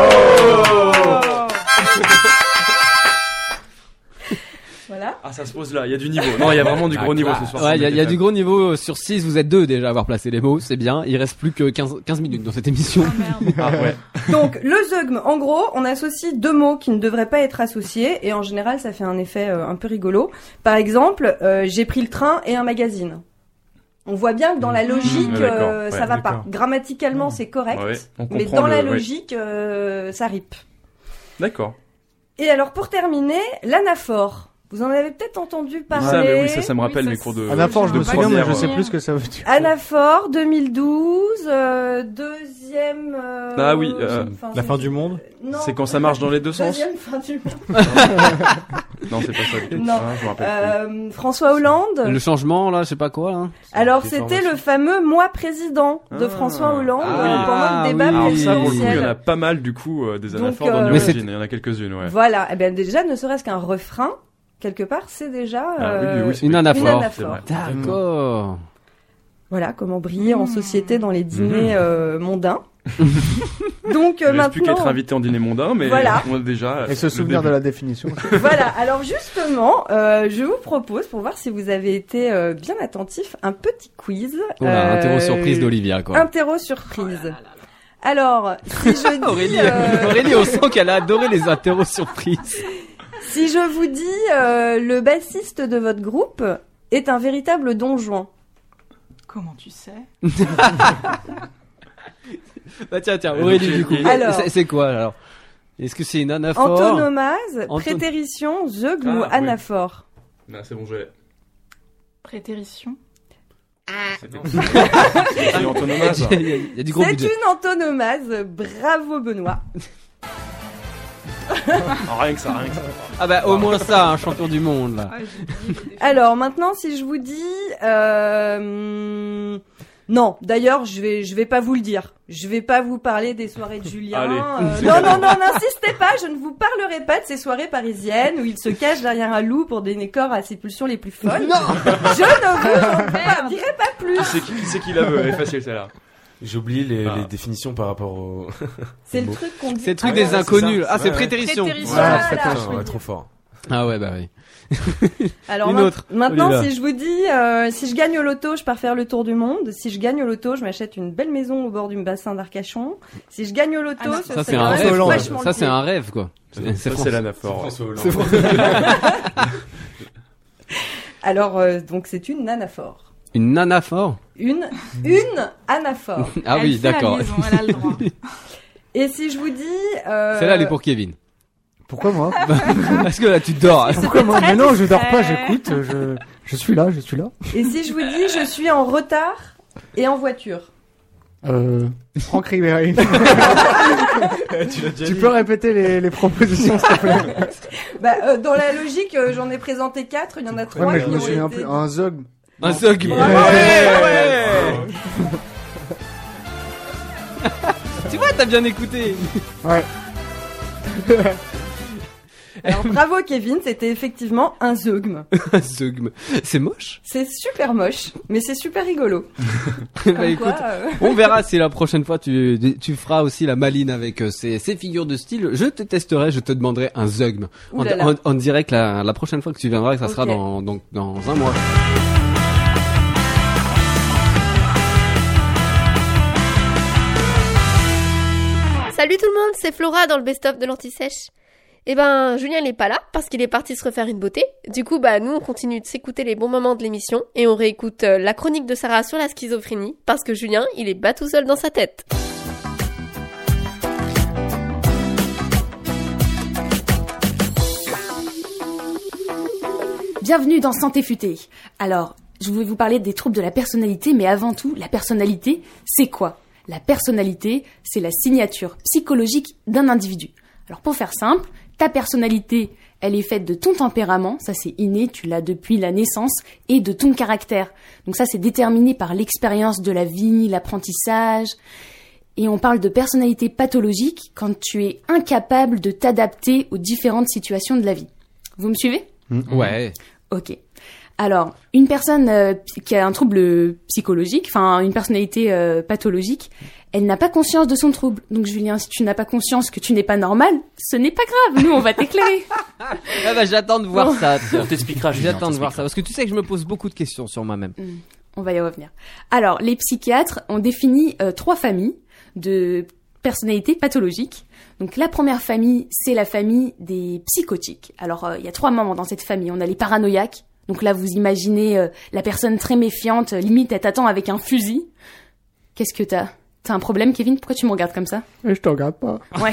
Voilà. Ah, ça se pose là, il y a du niveau. Non, il y a vraiment du gros niveau ce soir. Ouais, il y a, il y a du gros niveau sur six, vous êtes deux déjà à avoir placé les mots, c'est bien. Il reste plus que quinze, quinze minutes dans cette émission. Ah ouais. Donc le zeugme, en gros, on associe deux mots qui ne devraient pas être associés et en général ça fait un effet euh, un peu rigolo. Par exemple, euh, j'ai pris le train et un magazine. On voit bien que dans la logique, Mmh, d'accord, euh, ça ouais, va pas. d'accord. Grammaticalement, c'est correct, Ouais, on mais comprend dans la le- ouais. logique, euh, ça ripe. D'accord. Et alors pour terminer, l'anaphore. Vous en avez peut-être entendu parler. Ça, mais oui, ça, ça me rappelle Oui, mes ça, cours de. Anaphore, je de me souviens, mais première, je sais euh, plus ce que ça veut dire. Anaphore deux mille douze, euh, deuxième. euh, Ah oui, euh, enfin, La c'est- fin du monde? Non. C'est quand ça marche dans les deux sens. Deuxième fin du monde. Non, c'est pas ça du tout. Non. Ah, je me rappelle plus. Euh, François Hollande. Le changement là, je sais pas quoi là. Alors Des c'était formations. le fameux moi président de Ah. François Hollande Ah euh, oui. pendant le débat oui. Alors ça, pour le coup, il y en a présidentiel. pas mal du coup euh, des Donc, anaphores dans euh, New Mais c'est- Origin. Il y en a quelques-unes, ouais. Voilà, et bien déjà ne serait-ce qu'un refrain quelque part, c'est déjà Ah oui, euh, oui, c'est Une vrai. anaphore. Une anaphore. C'est vrai. D'accord. Voilà comment briller en société dans les Mmh. dîners euh, mondains. Donc euh, Il reste plus qu'à être maintenant, invité en dîner mondain, mais Voilà. on a déjà. Et se le souvenir de début. la définition. voilà. Alors justement, euh, je vous propose pour voir si vous avez été euh, bien attentif, un petit quiz. On a un Euh, interro surprise d'Olivia quoi. Interro surprise. Alors, si je dis, Aurélie, euh, Aurélie, on sent qu'elle a adoré les interros surprises. si je vous dis euh, le bassiste de votre groupe est un véritable don Juan. Comment tu sais? Bah tiens, tiens, Euh, Aurélie donc, du coup. il- Alors. C'est- c'est quoi alors? Est-ce que c'est une anaphore? Antonomase, Anton- prétérition, zeugme Ah, ou oui. anaphore. Non, c'est bon, je l'ai. Prétérition. C'est une antonomase. Il y a- il y a du gros C'est budget. une antonomase. Bravo Benoît. Ah, rien que ça, rien que ça. Ah bah au moins ça, un champion du monde là. Alors maintenant, si je vous dis, euh, non. D'ailleurs, je vais, je vais pas vous le dire. Je vais pas vous parler des soirées de Julien. Allez. Euh, non, non, non, n'insistez pas. Je ne vous parlerai pas de ces soirées parisiennes où il se cache derrière un loup pour donner corps à ses pulsions les plus folles. Non, je ne vous en pas- dirai pas plus. Qui c'est qui, qui, c'est qui la veut? Elle est facile celle-là. J'ai oublié les, Ah. les définitions par rapport au. C'est au le mot. truc qu'on dit. C'est le truc Ah, des ouais, inconnus. ça. Ah c'est Ouais, ouais. prétérition. Prétérition. Voilà. Putain, ouais, trop fort. Ah ouais bah oui. Alors Une ma- autre. maintenant, Olivia. si je vous dis, euh, si je gagne au loto, je pars faire le tour du monde. Si je gagne au loto, je m'achète une belle maison au bord du bassin d'Arcachon. Si je gagne au loto, Ah non. ce Ça serait c'est un quand même rêve. quoi. vachement Ça le c'est pied. un rêve quoi. C'est Ça, c'est c'est François- l'anaphore. François Hollande. c'est François- Alors euh, donc c'est une anaphore. Une anaphore. Une une anaphore. Ah Elle oui fait la d'accord. liaison, elle a le droit. Et si je vous dis, euh, Celle-là elle est pour Kevin. Pourquoi moi? Parce que là, tu dors. Pourquoi moi? Mais non, je dors pas, j'écoute, je, je suis là, je suis là. Et si je vous dis, je suis en retard et en voiture? Euh, Franck Ribéry. Tu l'as déjà Tu dit. peux répéter les, les propositions, s'il te plaît? Bah, euh, dans la logique, euh, j'en ai présenté quatre, il y en a trois Ouais, mais qui je me ont souviens été... plus. Un zog. Un zog. Ouais, ouais. Tu vois, t'as bien écouté. Ouais. Alors bravo Kevin, c'était effectivement un zeugme. Un zeugme. C'est moche. C'est super moche, mais c'est super rigolo. Bah Comme écoute, quoi, euh, on verra si la prochaine fois tu, tu feras aussi la maline avec euh, ces, ces figures de style. Je te testerai, je te demanderai un zeugme. Ouh On, là là. on, on dirait que la, la prochaine fois que tu viendras, que ça Ok. sera dans, donc, dans un mois. Salut tout le monde, c'est Flora dans le best-of de l'Anti-Sèche. Eh ben, Julien n'est pas là parce qu'il est parti se refaire une beauté. Du coup, bah nous on continue de s'écouter les bons moments de l'émission et on réécoute euh, la chronique de Sarah sur la schizophrénie parce que Julien, il est pas tout seul dans sa tête. Bienvenue dans Santé Futée. Alors, je voulais vous parler des troubles de la personnalité, mais avant tout, la personnalité, c'est quoi? La personnalité, c'est la signature psychologique d'un individu. Alors pour faire simple, ta personnalité, elle est faite de ton tempérament, ça c'est inné, tu l'as depuis la naissance, et de ton caractère. Donc ça c'est déterminé par l'expérience de la vie, l'apprentissage. Et on parle de personnalité pathologique quand tu es incapable de t'adapter aux différentes situations de la vie. Vous me suivez ? Ouais. Ok. Alors, une personne euh, qui a un trouble psychologique, enfin une personnalité euh, pathologique, elle n'a pas conscience de son trouble. Donc Julien, si tu n'as pas conscience que tu n'es pas normal, ce n'est pas grave, nous on va t'éclairer. Ah bah j'attends de voir Bon. ça. tiens. On t'expliquera, Julien, J'attends on de voir ça parce que tu sais que je me pose beaucoup de questions sur moi-même. Hmm, on va y revenir. Alors, les psychiatres ont défini euh, trois familles de personnalités pathologiques. Donc la première famille, c'est la famille des psychotiques. Alors, euh, il y a trois membres dans cette famille. On a les paranoïaques. Donc là, vous imaginez euh, la personne très méfiante, euh, limite elle t'attend avec un fusil. Qu'est-ce que t'as? T'as un problème, Kevin? Pourquoi tu me regardes comme ça? Je te regarde pas. Ouais.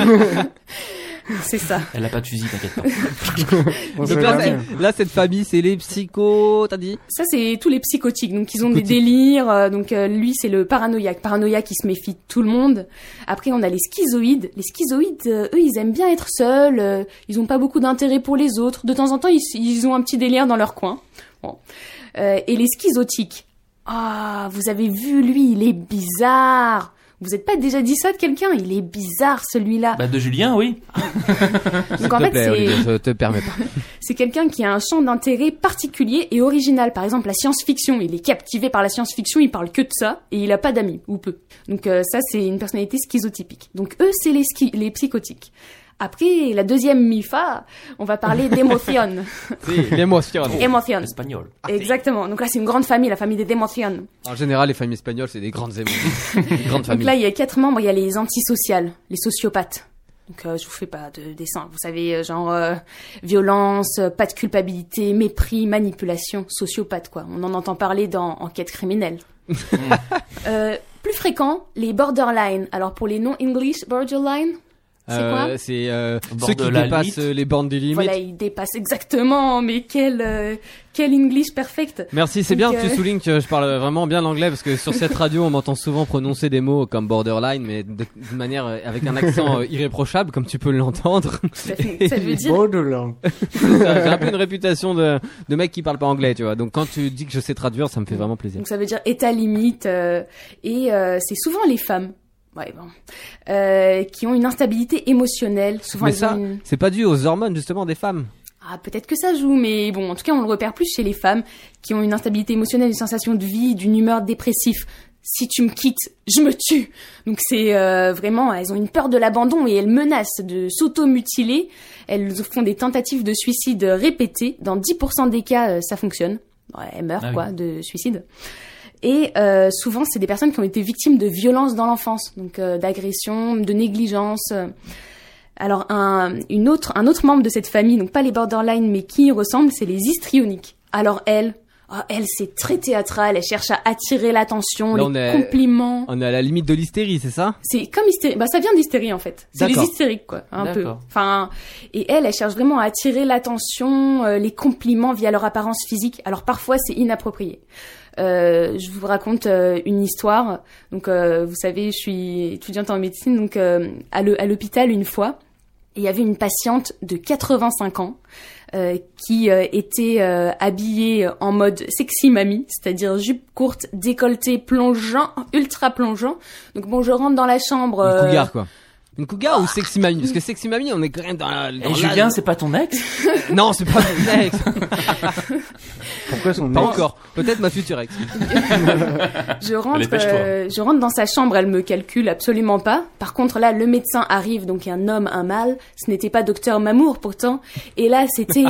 C'est ça. Elle a pas de fusil, t'inquiète pas. Donc là, c'est- là, cette famille, c'est les psychos, t'as dit? Ça, c'est tous les psychotiques. Donc, ils ont des délires. euh, donc, euh, lui, c'est le paranoïaque. Paranoïaque, il se méfie de tout le monde. Après, on a les schizoïdes. Les schizoïdes, euh, eux, ils aiment bien être seuls. euh, ils ont pas beaucoup d'intérêt pour les autres. De temps en temps, ils, ils ont un petit délire dans leur coin. Bon. Euh, et les schizotiques. Ah, vous avez vu, lui, il est bizarre. Vous n'êtes pas déjà dit ça de quelqu'un? Il est bizarre, celui-là. Bah, de Julien, oui. Donc, en fait, plaît, c'est... Olivier, je te permets pas. C'est quelqu'un qui a un champ d'intérêt particulier et original. Par exemple, la science-fiction. Il est captivé par la science-fiction, il parle que de ça, et il a pas d'amis, ou peu. Donc euh, ça, c'est une personnalité schizotypique. Donc eux, c'est les, schi- les psychotiques. Après, la deuxième M I F A, on va parler d'émotion. Si, l'émotion. Émotion. Espagnol. Exactement. Donc là, c'est une grande famille, la famille des émotions. En général, les familles espagnoles, c'est des grandes émotions. Grandes Donc familles. là, il y a quatre membres. Il y a les antisociales, les sociopathes. Donc euh, je vous fais pas de dessin. Vous savez, euh, genre euh, violence, euh, pas de culpabilité, mépris, manipulation, sociopathe quoi. On en entend parler dans Enquête criminelle. euh, plus fréquent, les borderline. Alors pour les non-English, borderline, c'est quoi? Euh, c'est euh, Bord ceux de qui la dépassent limite. euh, les bornes des limites. Voilà, ils dépassent exactement. Mais quel euh, quel English perfect. Merci, c'est Donc, bien que tu euh, soulignes que je parle vraiment bien l'anglais parce que sur cette radio, on m'entend souvent prononcer des mots comme borderline, mais de- d'une manière euh, avec un accent euh, irréprochable, comme tu peux l'entendre. Ça, fait- ça veut dire. Borderland. J'ai un peu une réputation de, de mec qui parle pas anglais, tu vois. Donc quand tu dis que je sais traduire, ça me fait vraiment plaisir. Donc ça veut dire état limite euh, et euh, c'est souvent les femmes. Ouais, bon. Euh, qui ont une instabilité émotionnelle. Souvent, Mais elles ça, ont une- c'est pas dû aux hormones justement des femmes. Ah, peut-être que ça joue, mais bon, en tout cas, on le repère plus chez les femmes qui ont une instabilité émotionnelle, une sensation de vide, d'une humeur dépressive. Si tu me quittes, je me tue. Donc c'est euh, vraiment, elles ont une peur de l'abandon et elles menacent de s'auto-mutiler. Elles font des tentatives de suicide répétées. Dans dix pour cent des cas, euh, ça fonctionne. Ouais, elles meurent, Ah oui. quoi, de suicide. Et euh, souvent, c'est des personnes qui ont été victimes de violences dans l'enfance, donc euh, d'agressions, de négligence. Alors, un, une autre, un autre membre de cette famille, donc pas les borderline, mais qui y ressemble, c'est les histrioniques. Alors elles, Oh, elle, c'est très théâtral, elle cherche à attirer l'attention, Là, les on est- compliments. On est à la limite de l'hystérie, c'est ça? C'est comme hystérie. Bah, ça vient d'hystérie, en fait. C'est les D'accord. hystériques, quoi. Un peu. D'accord. Enfin, et elle, elle cherche vraiment à attirer l'attention, euh, les compliments via leur apparence physique. Alors, parfois, c'est inapproprié. Euh, je vous raconte euh, une histoire. Donc, euh, vous savez, je suis étudiante en médecine, donc euh, à le- à l'hôpital une fois, il y avait une patiente de quatre-vingt-cinq ans euh, qui euh, était euh, habillée en mode sexy mamie, c'est-à-dire jupe courte, décolleté, plongeant, ultra plongeant. Donc bon, je rentre dans la chambre. Une euh, cougar, quoi. Une cougar ou sexy mamie? Parce que sexy mamie, on est quand même dans la... dans Et Julien, la- c'est pas ton ex? Non, c'est pas mon ex. Pourquoi son Pas ex encore. Peut-être ma future ex. Je rentre, Allez, pêche-toi. euh, je rentre dans sa chambre, elle me calcule absolument pas. Par contre, là, le médecin arrive, donc un homme, un mâle. Ce n'était pas docteur Mamour, pourtant. Et là, c'était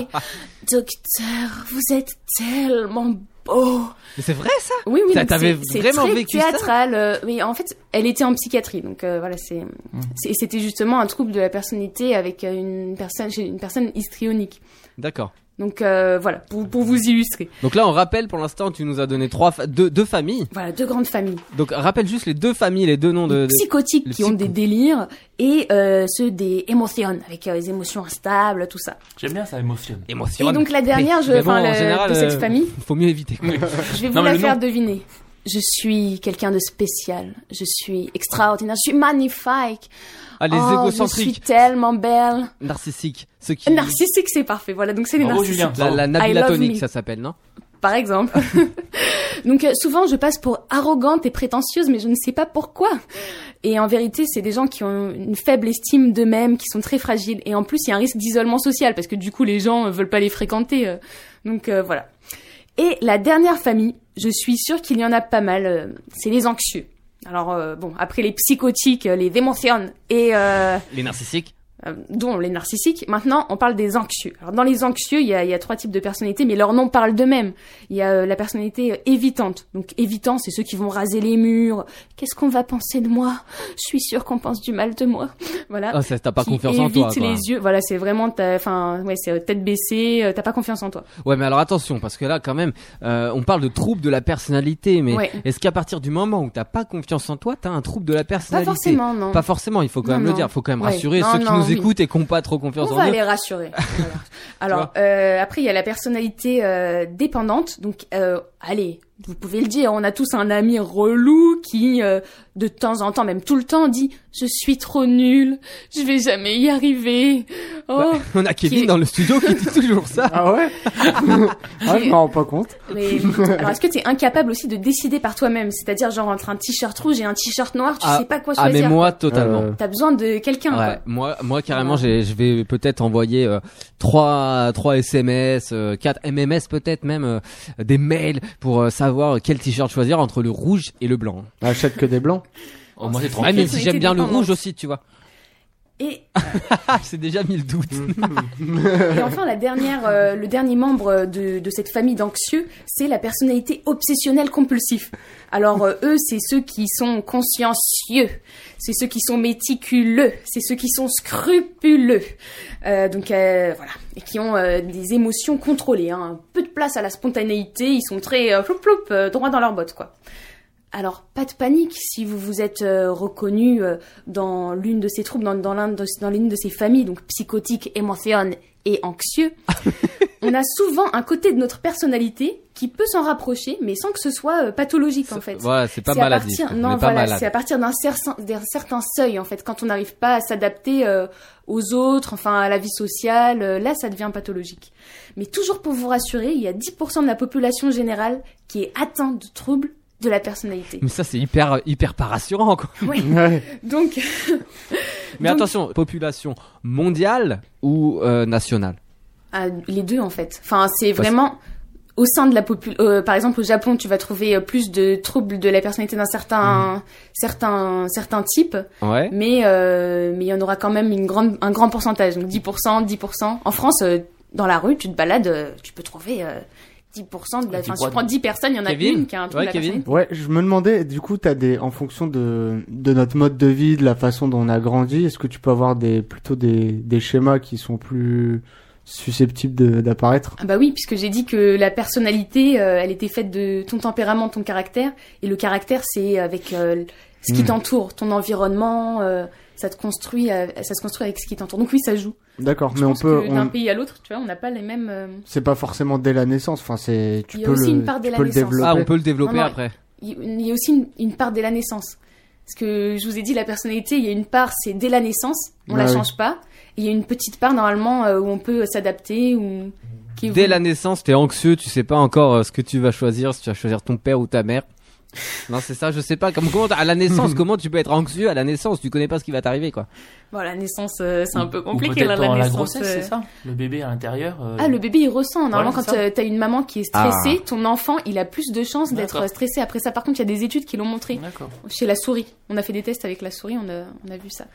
docteur, vous êtes tellement beau. Mais c'est vrai, ça? Oui, oui. Ça, donc t'avais c'est- c'est vraiment très vécu ça? théâtral. euh, mais en fait, elle était en psychiatrie, donc euh, voilà, c'est, c'est- c'était justement un trouble de la personnalité avec euh, une personne, chez une personne histrionique. D'accord. Donc euh, voilà, pour, pour vous illustrer. Donc là, on rappelle, pour l'instant, tu nous as donné trois, fa- deux, deux familles. Voilà, deux grandes familles. Donc, rappelle juste les deux familles, les deux noms de... de- Psychotiques les qui ont des délires et euh, ceux des émotions, avec euh, les émotions instables, tout ça. J'aime bien ça, émotion. Émotion. Et donc la dernière, je, Mais bon, enfin, en le- général, de cette euh, famille, faut mieux éviter. je vais vous Non, mais la le faire nom. deviner. Je suis quelqu'un de spécial. Je suis extraordinaire. Je suis magnifique. Ah, les oh, égocentriques. Je suis tellement belle. Narcissiques. Ceux qui... Narcissique, c'est parfait. Voilà, donc c'est les Bravo, narcissiques. Julien. La, la I Nabila love tonique, me. ça s'appelle, non? Par exemple. Donc euh, souvent je passe pour arrogante et prétentieuse, mais je ne sais pas pourquoi. Et en vérité, c'est des gens qui ont une faible estime d'eux-mêmes, qui sont très fragiles. Et en plus, il y a un risque d'isolement social parce que du coup, les gens euh, veulent pas les fréquenter. euh. Donc euh, voilà. Et la dernière famille, je suis sûre qu'il y en a pas mal. euh, c'est les anxieux. Alors euh, bon, après les psychotiques, euh, les émotions et euh, Les narcissiques. euh, dont les narcissiques. Maintenant, on parle des anxieux. Alors, dans les anxieux, il y a, il y a trois types de personnalités, mais leur nom parle d'eux-mêmes. Il y a euh, la personnalité euh, évitante. Donc, évitant, c'est ceux qui vont raser les murs. Qu'est-ce qu'on va penser de moi? Je suis sûre qu'on pense du mal de moi. Voilà. Ah, ça, t'as pas Qui confiance en toi, évite quoi. les yeux. Voilà, c'est vraiment, t'as- enfin, ouais, c'est euh, tête baissée. euh, T'as pas confiance en toi. Ouais, mais alors attention, parce que là, quand même, euh, on parle de trouble de la personnalité, mais Ouais. est-ce qu'à partir du moment où t'as pas confiance en toi, t'as un trouble de la personnalité? forcément, non. Pas forcément, il faut quand Non, même le non. dire, faut quand même Ouais. rassurer Non, ceux qui non, nous oui. écoutent et qui ont pas trop confiance On en va eux. les rassurer. Voilà. Alors, euh, après, il y a la personnalité euh, dépendante. Donc, euh, allez, vous pouvez le dire, on a tous un ami relou qui, euh, de temps en temps, même tout le temps, dit « Je suis trop nul, je vais jamais y arriver. Oh, Bah, on a Kevin qui est- dans le studio qui dit toujours ça. Ah ouais? Ah, je m'en rends pas compte. Mais, alors, est-ce que tu es incapable aussi de décider par toi-même? C'est-à-dire, genre, entre un t-shirt rouge et un t-shirt noir, tu Ah, sais pas quoi ah, choisir. mais moi, quoi. totalement. Euh, T'as besoin de quelqu'un, Ouais, quoi. moi, moi carrément, j'ai, je vais peut-être envoyer euh, trois, trois S M S, euh, quatre M M S peut-être même, euh, des mails pour euh, savoir quel t-shirt choisir entre le rouge et le blanc. Achète que des blancs. Oh, moi, j'ai tranquille. même si j'aime bien le Personnalité rouge aussi, tu vois. Et, C'est déjà mis le doute. et enfin, la dernière, euh, le dernier membre de, de cette famille d'anxieux, c'est la personnalité obsessionnelle compulsif. Alors, euh, eux, c'est ceux qui sont consciencieux, c'est ceux qui sont méticuleux, c'est ceux qui sont scrupuleux. Euh, donc, euh, voilà. Et qui ont euh, des émotions contrôlées, hein. Un peu de place à la spontanéité, ils sont très euh, floup, floup, euh, droit dans leurs bottes, quoi. Alors, pas de panique si vous vous êtes euh, reconnu euh, dans l'une de ces troubles, dans, dans, l'un de, dans l'une de ces familles, donc psychotique, émotion et anxieux. On a souvent un côté de notre personnalité qui peut s'en rapprocher, mais sans que ce soit euh, pathologique, en fait. Voilà, c'est pas C'est à maladif. partir- on Non, est pas voilà, malade. c'est à partir d'un certain, d'un certain seuil, en fait, quand on n'arrive pas à s'adapter euh, aux autres, enfin, à la vie sociale, euh, là, ça devient pathologique. Mais toujours pour vous rassurer, il y a dix pour cent de la population générale qui est atteinte de troubles de la personnalité. Mais ça, c'est hyper, hyper pas rassurant, quoi. Oui. Donc, Mais donc- attention, population mondiale ou euh, nationale? ah, les deux, en fait. Enfin, c'est Parce- vraiment au sein de la population. Euh, par exemple, au Japon, tu vas trouver euh, plus de troubles de la personnalité d'un certain, certain, certain type. Ouais. Mais, euh, mais il y en aura quand même une grande, un grand pourcentage. Donc dix pour cent, dix pour cent. En France, euh, dans la rue, tu te balades, euh, tu peux trouver euh, dix pour cent de la. Enfin, si tu prends dix personnes, il y en a Kevin une qui a un trouble Ouais, de la Kevin personnalité. Ouais, je me demandais, du coup, t'as des, en fonction de, de notre mode de vie, de la façon dont on a grandi, est-ce que tu peux avoir des, plutôt des, des schémas qui sont plus susceptible de- d'apparaître. Ah bah oui, puisque j'ai dit que la personnalité, euh, elle était faite de ton tempérament, ton caractère, et le caractère, c'est avec euh, ce qui Mm. t'entoure, ton environnement, euh, ça te construit, euh, ça se construit avec ce qui t'entoure. Donc oui, ça joue. D'accord, Je mais on pense peut. que on- d'un pays à l'autre, tu vois, on n'a pas les mêmes. euh, C'est pas forcément dès la naissance. Enfin, c'est. Tu Il y a peux aussi le. une part dès tu la peux le naissance. développer. Ah, on peut le développer Non, non, après. Il il y a aussi une, une part dès la naissance. Parce que je vous ai dit, la personnalité, il y a une part, c'est dès la naissance, on Ah la oui. change pas. Et il y a une petite part, normalement, euh, où on peut s'adapter ou. Qui Dès la naissance, t'es anxieux, tu sais pas encore euh, ce que tu vas choisir, si tu vas choisir ton père ou ta mère. Non, c'est ça, je sais pas. Comme, comment, à la naissance, comment tu peux être anxieux à la naissance? Tu connais pas ce qui va t'arriver, quoi. Bon, la naissance, euh, c'est un peu Ou compliqué, peut-être là, la dans la naissance. grossesse, euh. c'est ça. Le bébé à l'intérieur. euh, Ah, le bébé, il ressent. Normalement, Voilà, quand c'est ça. euh, t'as une maman qui est stressée, Ah. ton enfant, il a plus de chances d'être D'accord. stressé. Après ça, par contre, il y a des études qui l'ont montré. D'accord. Chez la souris. On a fait des tests avec la souris, on a, on a vu ça.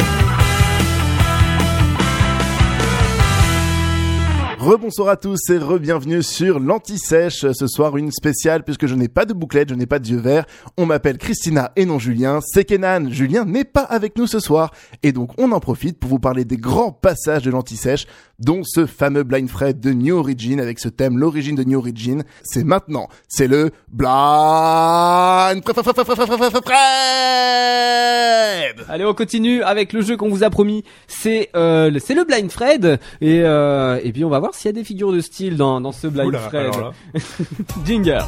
Rebonsoir à tous et re-bienvenue sur l'Anti-Sèche. Ce soir, une spéciale puisque je n'ai pas de bouclette, je n'ai pas de yeux verts. On m'appelle Christina et non Julien. C'est Kenan. Julien n'est pas avec nous ce soir. Et donc, on en profite pour vous parler des grands passages de l'Anti-Sèche, dont ce fameux Blind Fred de New Origin avec ce thème, l'origine de New Origin. C'est maintenant. C'est le Blind Fred. Allez, on continue avec le jeu qu'on vous a promis. C'est euh, le- c'est le Blind Fred. Et, euh, et puis, on va voir s'il y a des figures de style dans, dans ce Blind Oula, Fred. alors là. Jingle.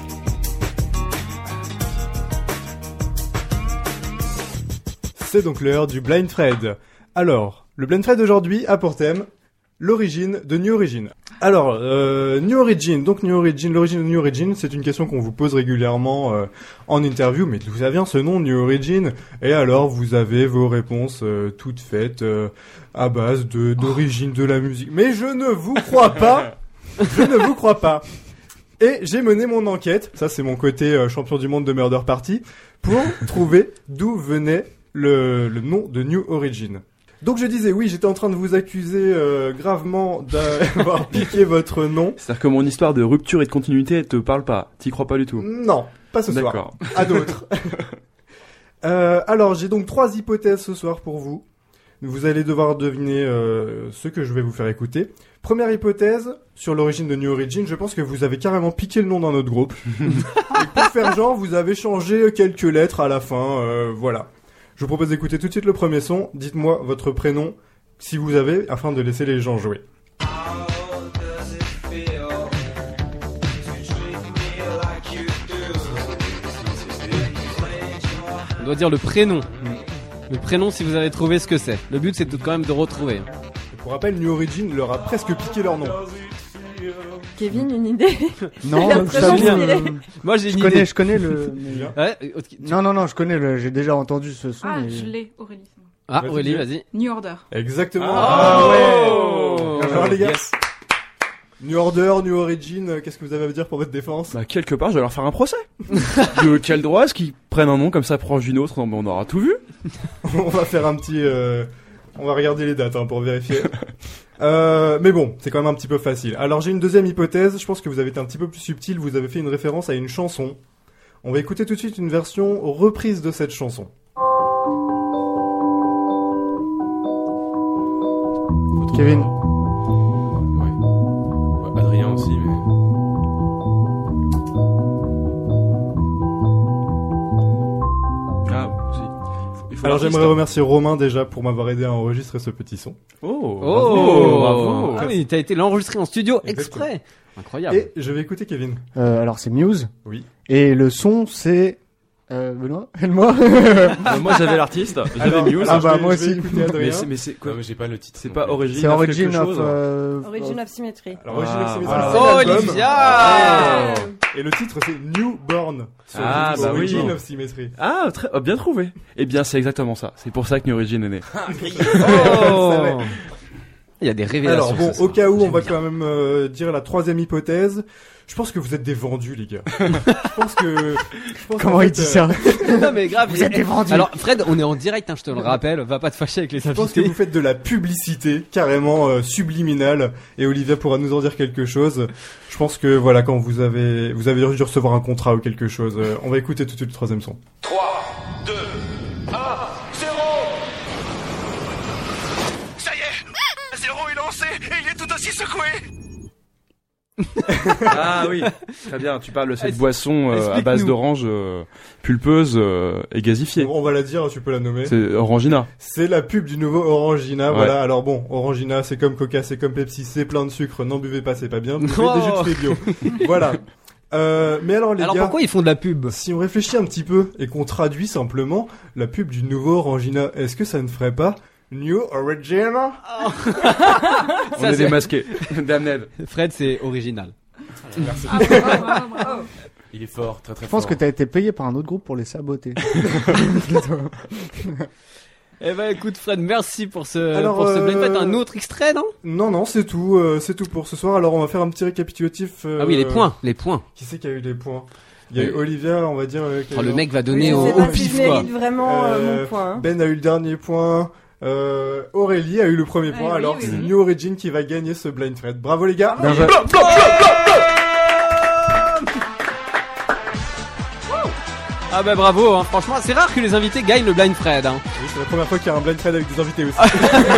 C'est donc l'heure du Blind Fred. Alors, le Blind Fred d'aujourd'hui a pour thème l'origine de New Origin. Alors, euh, New Origin, donc New Origin, l'origine de New Origin, c'est une question qu'on vous pose régulièrement euh, en interview, mais d'où ça vient ce nom, New Origin? Et alors, vous avez vos réponses euh, toutes faites euh, à base de d'origine de la musique. Mais je ne vous crois pas. Je ne vous crois pas. Et j'ai mené mon enquête, ça c'est mon côté euh, champion du monde de Murder Party, pour trouver d'où venait le, le nom de New Origin. Donc je disais, oui, j'étais en train de vous accuser euh, gravement d'avoir piqué votre nom. C'est-à-dire que mon histoire de rupture et de continuité, elle te parle pas. T'y crois pas du tout. Non, pas ce soir. D'accord. À d'autres. euh, alors, j'ai donc trois hypothèses ce soir pour vous. Vous allez devoir deviner euh, ce que je vais vous faire écouter. Première hypothèse, sur l'origine de New Origin, je pense que vous avez carrément piqué le nom d'un autre groupe. Et pour faire genre, vous avez changé quelques lettres à la fin, euh, voilà. Je vous propose d'écouter tout de suite le premier son. Dites-moi votre prénom, si vous avez, afin de laisser les gens jouer. On doit dire le prénom. Le prénom si vous avez trouvé ce que c'est. Le but c'est de- quand même de retrouver. Pour rappel, New Origin leur a presque piqué leur nom. Kevin, une idée? Non, Il a je vraiment t'avoue, inspiré. euh, Moi, j'ai je une connais, idée. je connais le. mais- Ouais, euh, Non, non, non, je connais le. J'ai déjà entendu ce son. Ah, mais- je l'ai, Aurélie. c'est bon. Ah, Vas-y, Aurélie, dis. vas-y. New Order. Exactement. Ah, ouais. ouais. Alors les gars, Yes. New Order, New Origin, euh, qu'est-ce que vous avez à me dire pour votre défense? Bah, quelque part, je vais leur faire un procès. De quel droit est-ce qu'ils prennent un nom comme ça proche d'une autre? Non, mais on aura tout vu. On va faire un petit... euh, on va regarder les dates hein, pour vérifier. Euh, mais bon, c'est quand même un petit peu facile. Alors j'ai une deuxième hypothèse, je pense que vous avez été un petit peu plus subtil, vous avez fait une référence à une chanson. On va écouter tout de suite une version reprise de cette chanson. Kevin. Ouais, Adrien aussi, mais. Ah, si. Il faut Alors l'artiste, j'aimerais hein. remercier Romain déjà pour m'avoir aidé à enregistrer ce petit son. Oh, Oh, bravo, bravo. Ah oui, t'as été l'enregistrer en studio exprès. Incroyable. Et je vais écouter Kevin. Euh, alors c'est Muse. Oui. Et le son c'est. Euh, Benoît, aide-moi. Euh, moi j'avais l'artiste, j'avais Alors, Muse. alors, Ah bah, je vais- moi je vais aussi. écouter Adrien. Mais c'est, mais c'est quoi? Non, mais j'ai pas le titre. C'est non pas plus. Origin C'est of Origin quelque of. chose. euh, Origin of Symmetry. Alors Origin of Ah, Symmetry, voilà. c'est Oh, l'album. Olivia. Et le titre c'est Newborn. Sur Ah, le bah oui. Origin of Symmetry. Ah, très, oh, bien trouvé. Eh bien, c'est exactement ça. C'est pour ça que New Origin est né. Oh. Ça va. Il y a des révélations. Alors bon, ce au soir. cas où, on J'aime va bien. quand même euh, dire la troisième hypothèse. Je pense que vous êtes des vendus, les gars. je pense que. je pense Comment qu'en il fait, dit euh, ça? Non mais grave. Vous êtes des vendus. Alors Fred, on est en direct, hein, je te le rappelle. Va pas te fâcher avec les Je pense que invités. vous faites de la publicité carrément euh, subliminale et Olivia pourra nous en dire quelque chose. Je pense que voilà, quand vous avez vous avez dû recevoir un contrat ou quelque chose, euh, on va écouter tout de suite le troisième son. trois, deux, un, zéro. Ça y est, zéro, il est lancé et il est tout aussi secoué. Ah oui, très bien. Tu parles de cette Est-ce- boisson euh, à explique-nous. base d'orange euh, pulpeuse euh, et gazifiée. On va la dire, tu peux la nommer. C'est Orangina. C'est la pub du nouveau Orangina, Ouais. voilà. Alors bon, Orangina, c'est comme Coca, c'est comme Pepsi, c'est plein de sucre, n'en buvez pas, c'est pas bien. Buvez Oh. des jus de fruits bio. Voilà. Euh, mais alors les Alors gars, pourquoi ils font de la pub? si on réfléchit un petit peu et qu'on traduit simplement la pub du nouveau Orangina, est-ce que ça ne ferait pas New Orangina? On est démasqué. Damned. Fred, c'est original. Merci. Ah, bravo, bravo, bravo. Il est fort, très très Je fort. pense que t'as été payé par un autre groupe pour les saboter. Eh ben écoute Fred, merci pour ce, Alors, pour ce blind euh, test. Un autre extrait, non? Non, non, c'est tout, euh, c'est tout pour ce soir. Alors on va faire un petit récapitulatif. euh, Ah oui, les points, les points. Qui c'est qui a eu les points? Il y a eu Oui. Olivia, on va dire. euh, qui a Oh, eu le un- mec va donner Oui, au, je sais au pas si pif, je quoi. mérite vraiment euh, Euh, mon point. hein. Ben a eu le dernier point. Euh, Aurélie a eu le premier Ah point. oui, Alors oui, c'est oui. New Origin qui va gagner ce blind Fred. Bravo les gars. Bien joué. Ah bah bravo, hein. Franchement, c'est rare que les invités gagnent le blind Fred. Hein. Oui, c'est la première fois qu'il y a un blind Fred avec des invités aussi.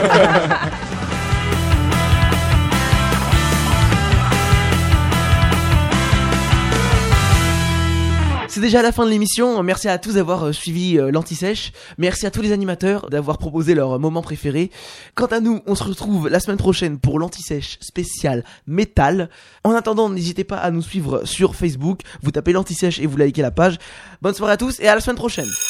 C'est déjà la fin de l'émission. Merci à tous d'avoir euh, suivi euh, l'Anti-Sèche. Merci à tous les animateurs d'avoir proposé leur euh, moment préféré. Quant à nous, on se retrouve la semaine prochaine pour l'Anti-Sèche spécial métal. En attendant, n'hésitez pas à nous suivre sur Facebook. Vous tapez l'Anti-Sèche et vous likez la page. Bonne soirée à tous et à la semaine prochaine.